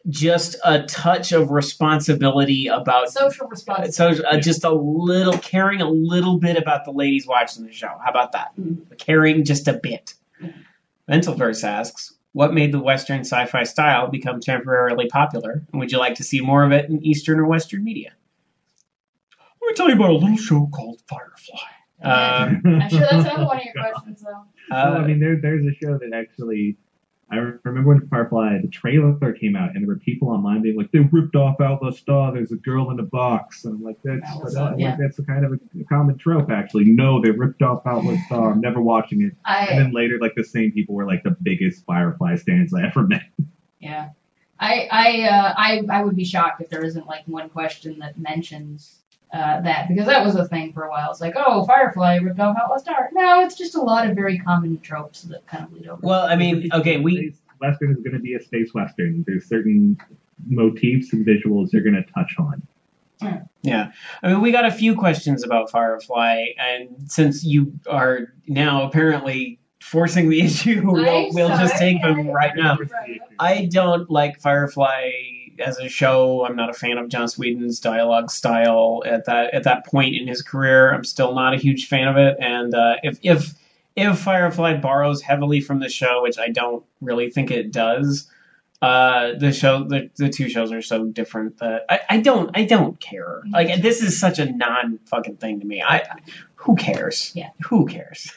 just a touch of responsibility about Social uh, responsibility. so uh, just a little caring a little bit about the ladies watching the show. How about that? Mm-hmm. Caring just a bit. Mentalverse asks, what made the Western sci-fi style become temporarily popular, and would you like to see more of it in Eastern or Western media? Let me tell you about a little show called Firefly. Uh, I'm sure that's another one of your questions, though. well, I uh, mean, there, there's a show that actually, I remember when Firefly, the trailer came out, and there were people online being like, they ripped off Atlas Star, there's a girl in a box. And I'm like, that's, Atlas but, Star, uh, yeah. like, that's a kind of a, a common trope, actually. No, they ripped off Atlas Star, I'm never watching it. I, And then later, like, the same people were like the biggest Firefly stands I ever met. yeah. I, I, uh, I, I would be shocked if there isn't, like, one question that mentions uh, that, because that was a thing for a while. It's like, oh, Firefly ripped off Atlas Star. No, it's just a lot of very common tropes that kind of lead over. well, I mean, okay, we Space Western is going to be a space Western. There's certain motifs and visuals they're going to touch on. Yeah, I mean, we got a few questions about Firefly, and since you are now apparently forcing the issue, we'll, I'm we'll just sorry. take them right now. I don't like Firefly as a show. I'm not a fan of Joss Whedon's dialogue style at that at that point in his career. I'm still not a huge fan of it, and uh, if if if Firefly borrows heavily from the show, which I don't really think it does. Uh, the show, the, the two shows are so different that I, I don't, I don't care. Like, this is such a non fucking thing to me. I, I who cares? Yeah. Who cares?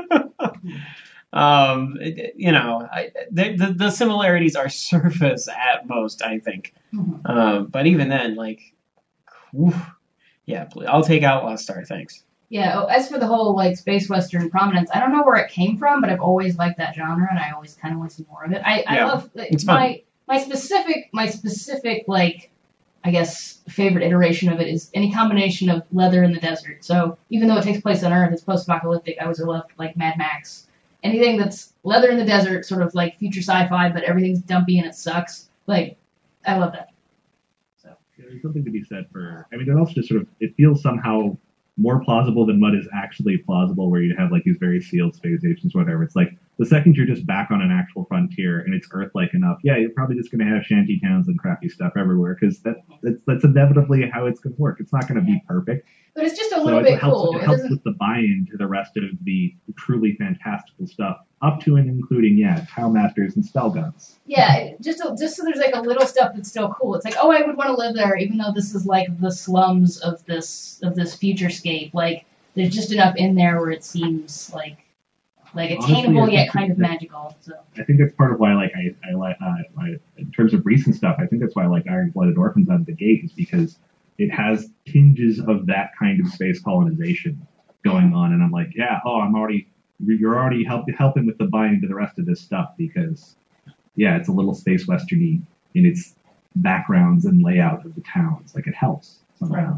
um, it- you know, I, the, the the similarities are surface at most, I think. Mhm. Um, but even then, like, whew, yeah, please, I'll take Outlaw Star, thanks. Yeah, oh, as for the whole, like, space western prominence, I don't know where it came from, but I've always liked that genre, and I always kind of want to see more of it. I, I Yeah, love, like, it's fun. my, my specific, my specific, like, I guess, favorite iteration of it is any combination of leather in the desert. So, even though it takes place on Earth, it's post-apocalyptic, I always love, like, Mad Max. Anything that's leather in the desert, sort of like future sci-fi, but everything's dumpy and it sucks. Like, I love that. So. Yeah, there's something to be said for, I mean, it also just sort of, it feels somehow more plausible than what is actually plausible, where you have like these very sealed space stations, whatever. It's like the second you're just back on an actual frontier and it's Earth-like enough, yeah, you're probably just going to have shanty towns and crappy stuff everywhere, because that, that's, that's inevitably how it's going to work. It's not going to be perfect. But it's just a So little it bit helps, cool. it It helps doesn't. with the buy-in to the rest of the truly fantastical stuff, up to and including, yeah, Towmasters and spell guns. Yeah, it- just a, just so there's like a little stuff that's still cool. It's like, oh, I would want to live there, even though this is like the slums of this of this futurescape. Like, there's just enough in there where it seems like like Honestly, attainable I yet think kind of that- magical. So I think that's part of why, like, I, I like, uh, I, in terms of recent stuff, I think that's why I like Iron-Blooded Orphans out of the gate, is because it has tinges of that kind of space colonization going on, and I'm like, yeah, oh, I'm already, you're already help, helping with the buy-in to the rest of this stuff, because, yeah, it's a little space westerny in its backgrounds and layout of the towns. Like, it helps somehow.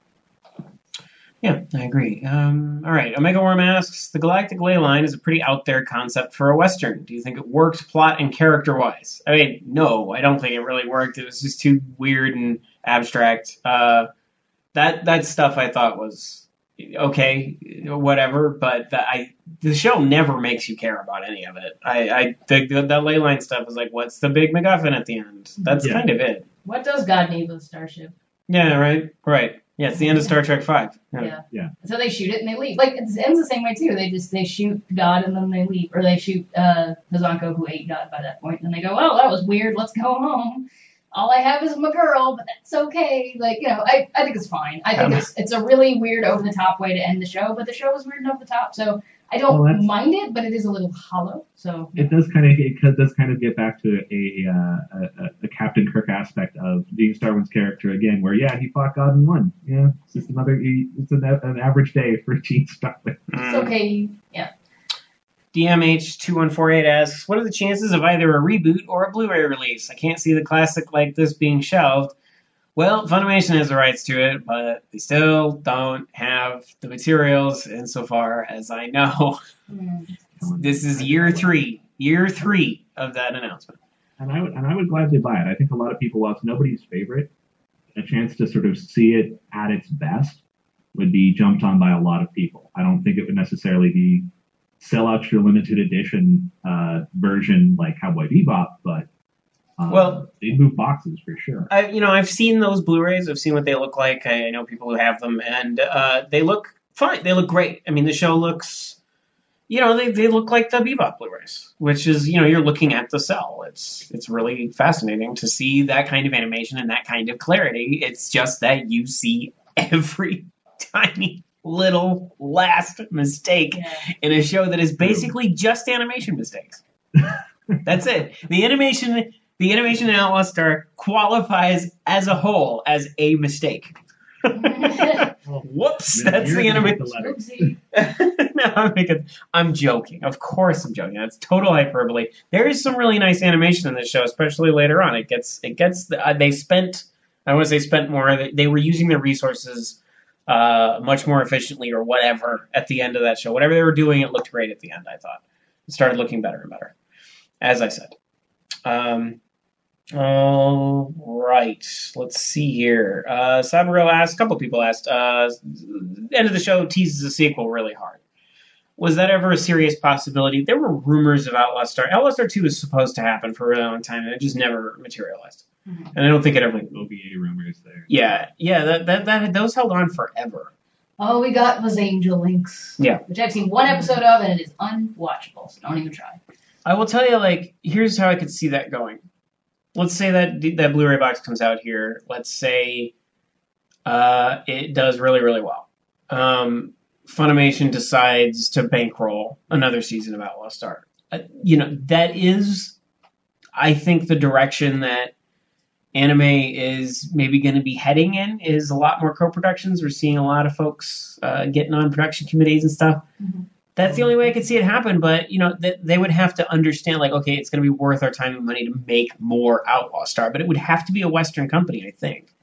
Yeah, I agree. Um, all right, Omega Worm asks, the Galactic Ley Line is a pretty out there concept for a Western. Do you think it worked plot and character-wise? I mean, no, I don't think it really worked. It was just too weird and abstract. Uh, that that stuff I thought was okay, whatever, but the, I the show never makes you care about any of it. I, I the, the, the Ley Line stuff is like, what's the big MacGuffin at the end? That's Yeah. kind of it. what does God need with a starship? Yeah, right, right. Yeah, it's the end of Star Trek Five. Yeah. Yeah. So they shoot it and they leave. Like, it ends the same way too. They just they shoot God and then they leave, or they shoot uh, Hazanko, who ate God by that point, and then they go, "Well, that was weird. Let's go home. All I have is my girl, but that's okay." Like, you know, I, I think it's fine. I think Um, it's it's a really weird over the top way to end the show, but the show is weird and over the top, so I don't Well, that's- mind it, but it is a little hollow. So It does kind of it does kind of get back to a uh, a, a Captain Kirk aspect of Gene Starwin's character again, where yeah, he fought God and won. Yeah, it's just another he- it's an, an average day for Gene Starwin. it's okay. Yeah. D M H two one four eight asks, what are the chances of either a reboot or a Blu-ray release? I can't see the classic like this being shelved. Well, Funimation has the rights to it, but they still don't have the materials insofar as I know. Mm. This is year three. Year three of that announcement. And I would and I would gladly buy it. I think a lot of people, while it's nobody's favorite, a chance to sort of see it at its best would be jumped on by a lot of people. I don't think it would necessarily be sell out your limited edition uh, version like Cowboy Bebop, but Um, Well- they'd move boxes for sure. I, you know, I've seen those Blu-rays. I've seen what they look like. I know people who have them, and uh, they look fine. They look great. I mean, the show looks, you know, they, they look like the Bebop Blu-rays, which is, you know, you're looking at the cell. It's it's really fascinating to see that kind of animation and that kind of clarity. It's just that you see every tiny little last mistake Yeah. in a show that is basically just animation mistakes. That's it. The animation, the animation in Outlaw Star qualifies as a whole as a mistake. Whoops, Man, that's you're the gonna get animation. the letter. Oopsie. No, I'm making, I'm joking. Of course, I'm joking. That's total hyperbole. There is some really nice animation in this show, especially later on. It gets, it gets. Uh, they spent, I want to say, spent more. They, they were using their resources uh, much more efficiently, or whatever, at the end of that show. Whatever they were doing, it looked great at the end. I thought it started looking better and better, as I said. Um, all right, let's see here. Uh, Saburo asked, a couple people asked, uh, end of the show teases a sequel really hard. Was that ever a serious possibility? There were rumors of Outlaw Star. Outlaw Star two was supposed to happen for a really long time, and it just never materialized. Mhm. And I don't think it ever... O V A rumors there. Yeah, yeah, that, that, that those held on forever. All we got was Angel Links. Yeah. Which I've seen one episode of, and it is unwatchable, so don't even try. I will tell you, like, here's how I could see that going. Let's say that that Blu-ray box comes out here. Let's say uh, it does really, really well. Um, Funimation decides to bankroll another season of Outlaw Star. Uh, you know, that is, I think, the direction that anime is maybe going to be heading in, is a lot more co-productions. We're seeing a lot of folks uh, getting on production committees and stuff. Mm-hmm. That's the only way I could see it happen, but, you know, th- they would have to understand, like, okay, it's going to be worth our time and money to make more Outlaw Star, but it would have to be a Western company, I think.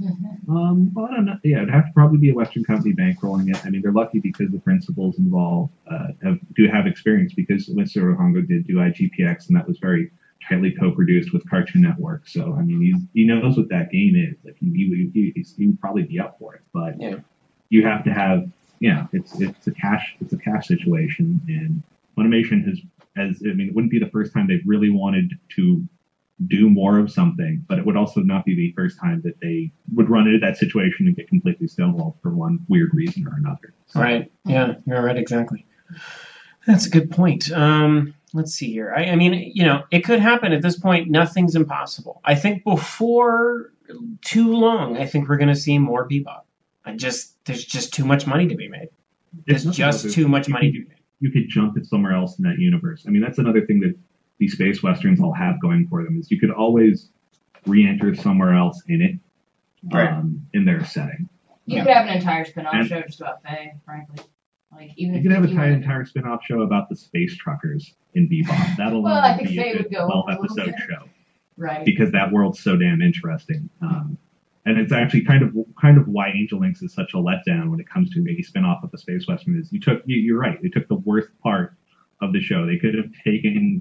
Um, well, I don't know. Yeah, it'd have to probably be a Western company bankrolling it. I mean, they're lucky because the principals involved uh, have, do have experience, because Mister Hongo did do I G P X, and that was very tightly co-produced with Cartoon Network. So, I mean, he's, he knows what that game is. Like, he, he, he, he would probably be up for it, but Yeah. you have to have, yeah, it's it's a cash it's a cash situation, and Funimation has, as I mean, it wouldn't be the first time they've really wanted to do more of something, but it would also not be the first time that they would run into that situation and get completely stonewalled for one weird reason or another. So, Right. Yeah, you're right, exactly. That's a good point. Um, let's see here. I, I mean, you know, it could happen at this point. Nothing's impossible. I think before too long, I think we're going to see more Bebop. I just, there's just too much money to be made. There's It's just nothing too else. much You money could- to be made. You could jump it somewhere else in that universe. I mean, that's another thing that these space westerns all have going for them, is you could always re-enter somewhere else in it, Right. um, in their setting. You Yeah. could have an entire spin-off And- show just about Faye, frankly. Like, even You if could have a you entire, wanted- entire spin-off show about the space truckers in Bebop. That'll Well, I think be Faye a would good go twelve a little episode bit. show, Right. because that world's so damn interesting. Um, and it's actually kind of kind of why Angel Links is such a letdown when it comes to a spin-off of the space western. Is you took you, you're right. They took the worst part of the show. They could have taken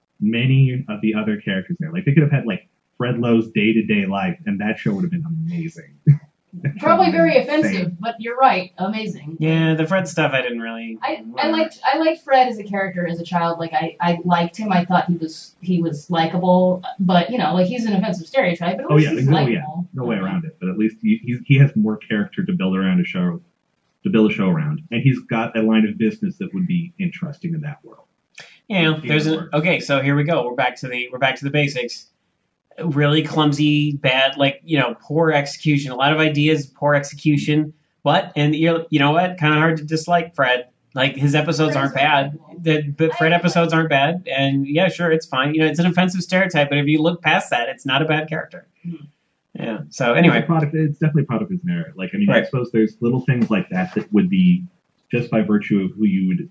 many of the other characters there. Like, they could have had like Fred Lowe's day-to-day life, and that show would have been amazing. Probably very Insane. offensive, but you're right. Amazing. Yeah, the Fred stuff I didn't really... I, I liked I liked Fred as a character as a child. Like I, I liked him. I thought he was he was likable. But you know, like he's an offensive stereotype. But at Oh least yeah, he's no, yeah, likable. no way around it. But at least he he's, he has more character to build around a show, to build a show around, and he's got a line of business that would be interesting in that world. You know, Yeah, there's it an... works. Okay, so here we go. We're back to the we're back to the basics. Really clumsy, bad, like, you know, poor execution. A lot of ideas, poor execution. But, and you you know what? Kind of hard to dislike Fred. Like, his episodes aren't bad. The, the Fred episodes aren't bad. And yeah, sure, it's fine. You know, it's an offensive stereotype, but if you look past that, it's not a bad character. Yeah. So It's, anyway, a product, it's definitely a product of his merit. Like, I mean, I Right. suppose there's little things like that that would be, just by virtue of who you would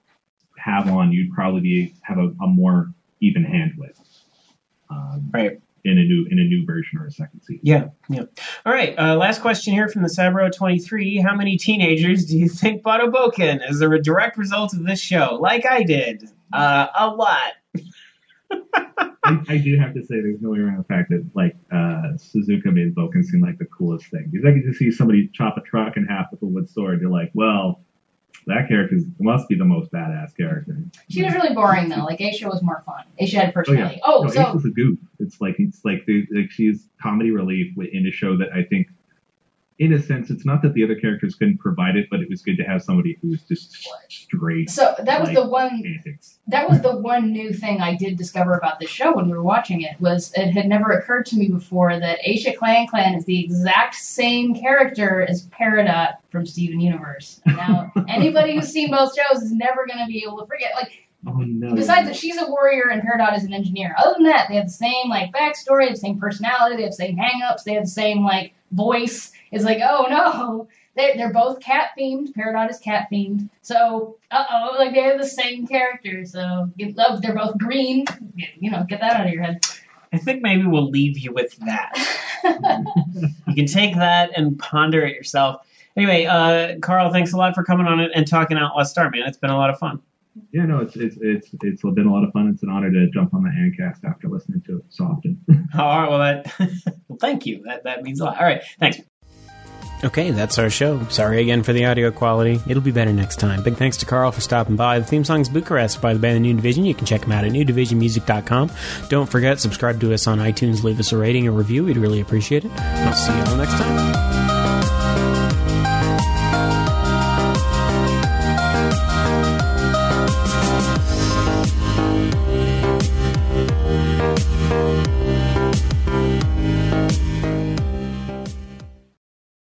have on, you'd probably be have a, a more even hand with. Um, right. In a new in a new version or a second season. Yeah, yeah. All right, uh, last question here from the Sabro twenty-three. How many teenagers do you think bought Hoboken as a direct result of this show? Like I did. Uh, a lot. I, I do have to say, there's no way around the fact that, like, uh, Suzuka made Boken seem like the coolest thing. Because I could just see somebody chop a truck in half with a wood sword. You're like, well, that character is, must be the most badass character. She was really boring though. Like Aisha was more fun. Aisha had personality. Oh, yeah. oh, oh no, so Aisha's a goof. It's like it's like, they, like she's comedy relief in a show that I think, in a sense, it's not that the other characters couldn't provide it, but it was good to have somebody who was just straight. So that was like, the one. antics. That was the one new thing I did discover about this show when we were watching it. Was it had never occurred to me before that Aisha Clan Clan is the exact same character as Peridot from Steven Universe. And now anybody who's seen both shows is never going to be able to forget. Like. Oh, no. Besides that, she's a warrior and Peridot is an engineer. Other than that, they have the same like backstory, they have the same personality, they have the same hang-ups, they have the same like voice. It's like, oh no, they're, they're both cat themed. Peridot is cat themed, so uh oh, like they have the same character. So you love, they're both green. You know, get that out of your head. I think maybe we'll leave you with that. You can take that and ponder it yourself. Anyway, uh, Carl, thanks a lot for coming on it and talking Outlaw Star, man. It's been a lot of fun. Yeah, no, it's it's it's it's been a lot of fun. It's an honor to jump on the Handcast after listening to it so often. All right, well, that well, thank you. That that means a lot. All right, thanks. Okay, that's our show. Sorry again for the audio quality. It'll be better next time. Big thanks to Carl for stopping by. The theme song is Bucharest by the band New Division. You can check them out at new division music dot com. Don't forget, subscribe to us on iTunes. Leave us a rating or review. We'd really appreciate it. I'll see you all next time.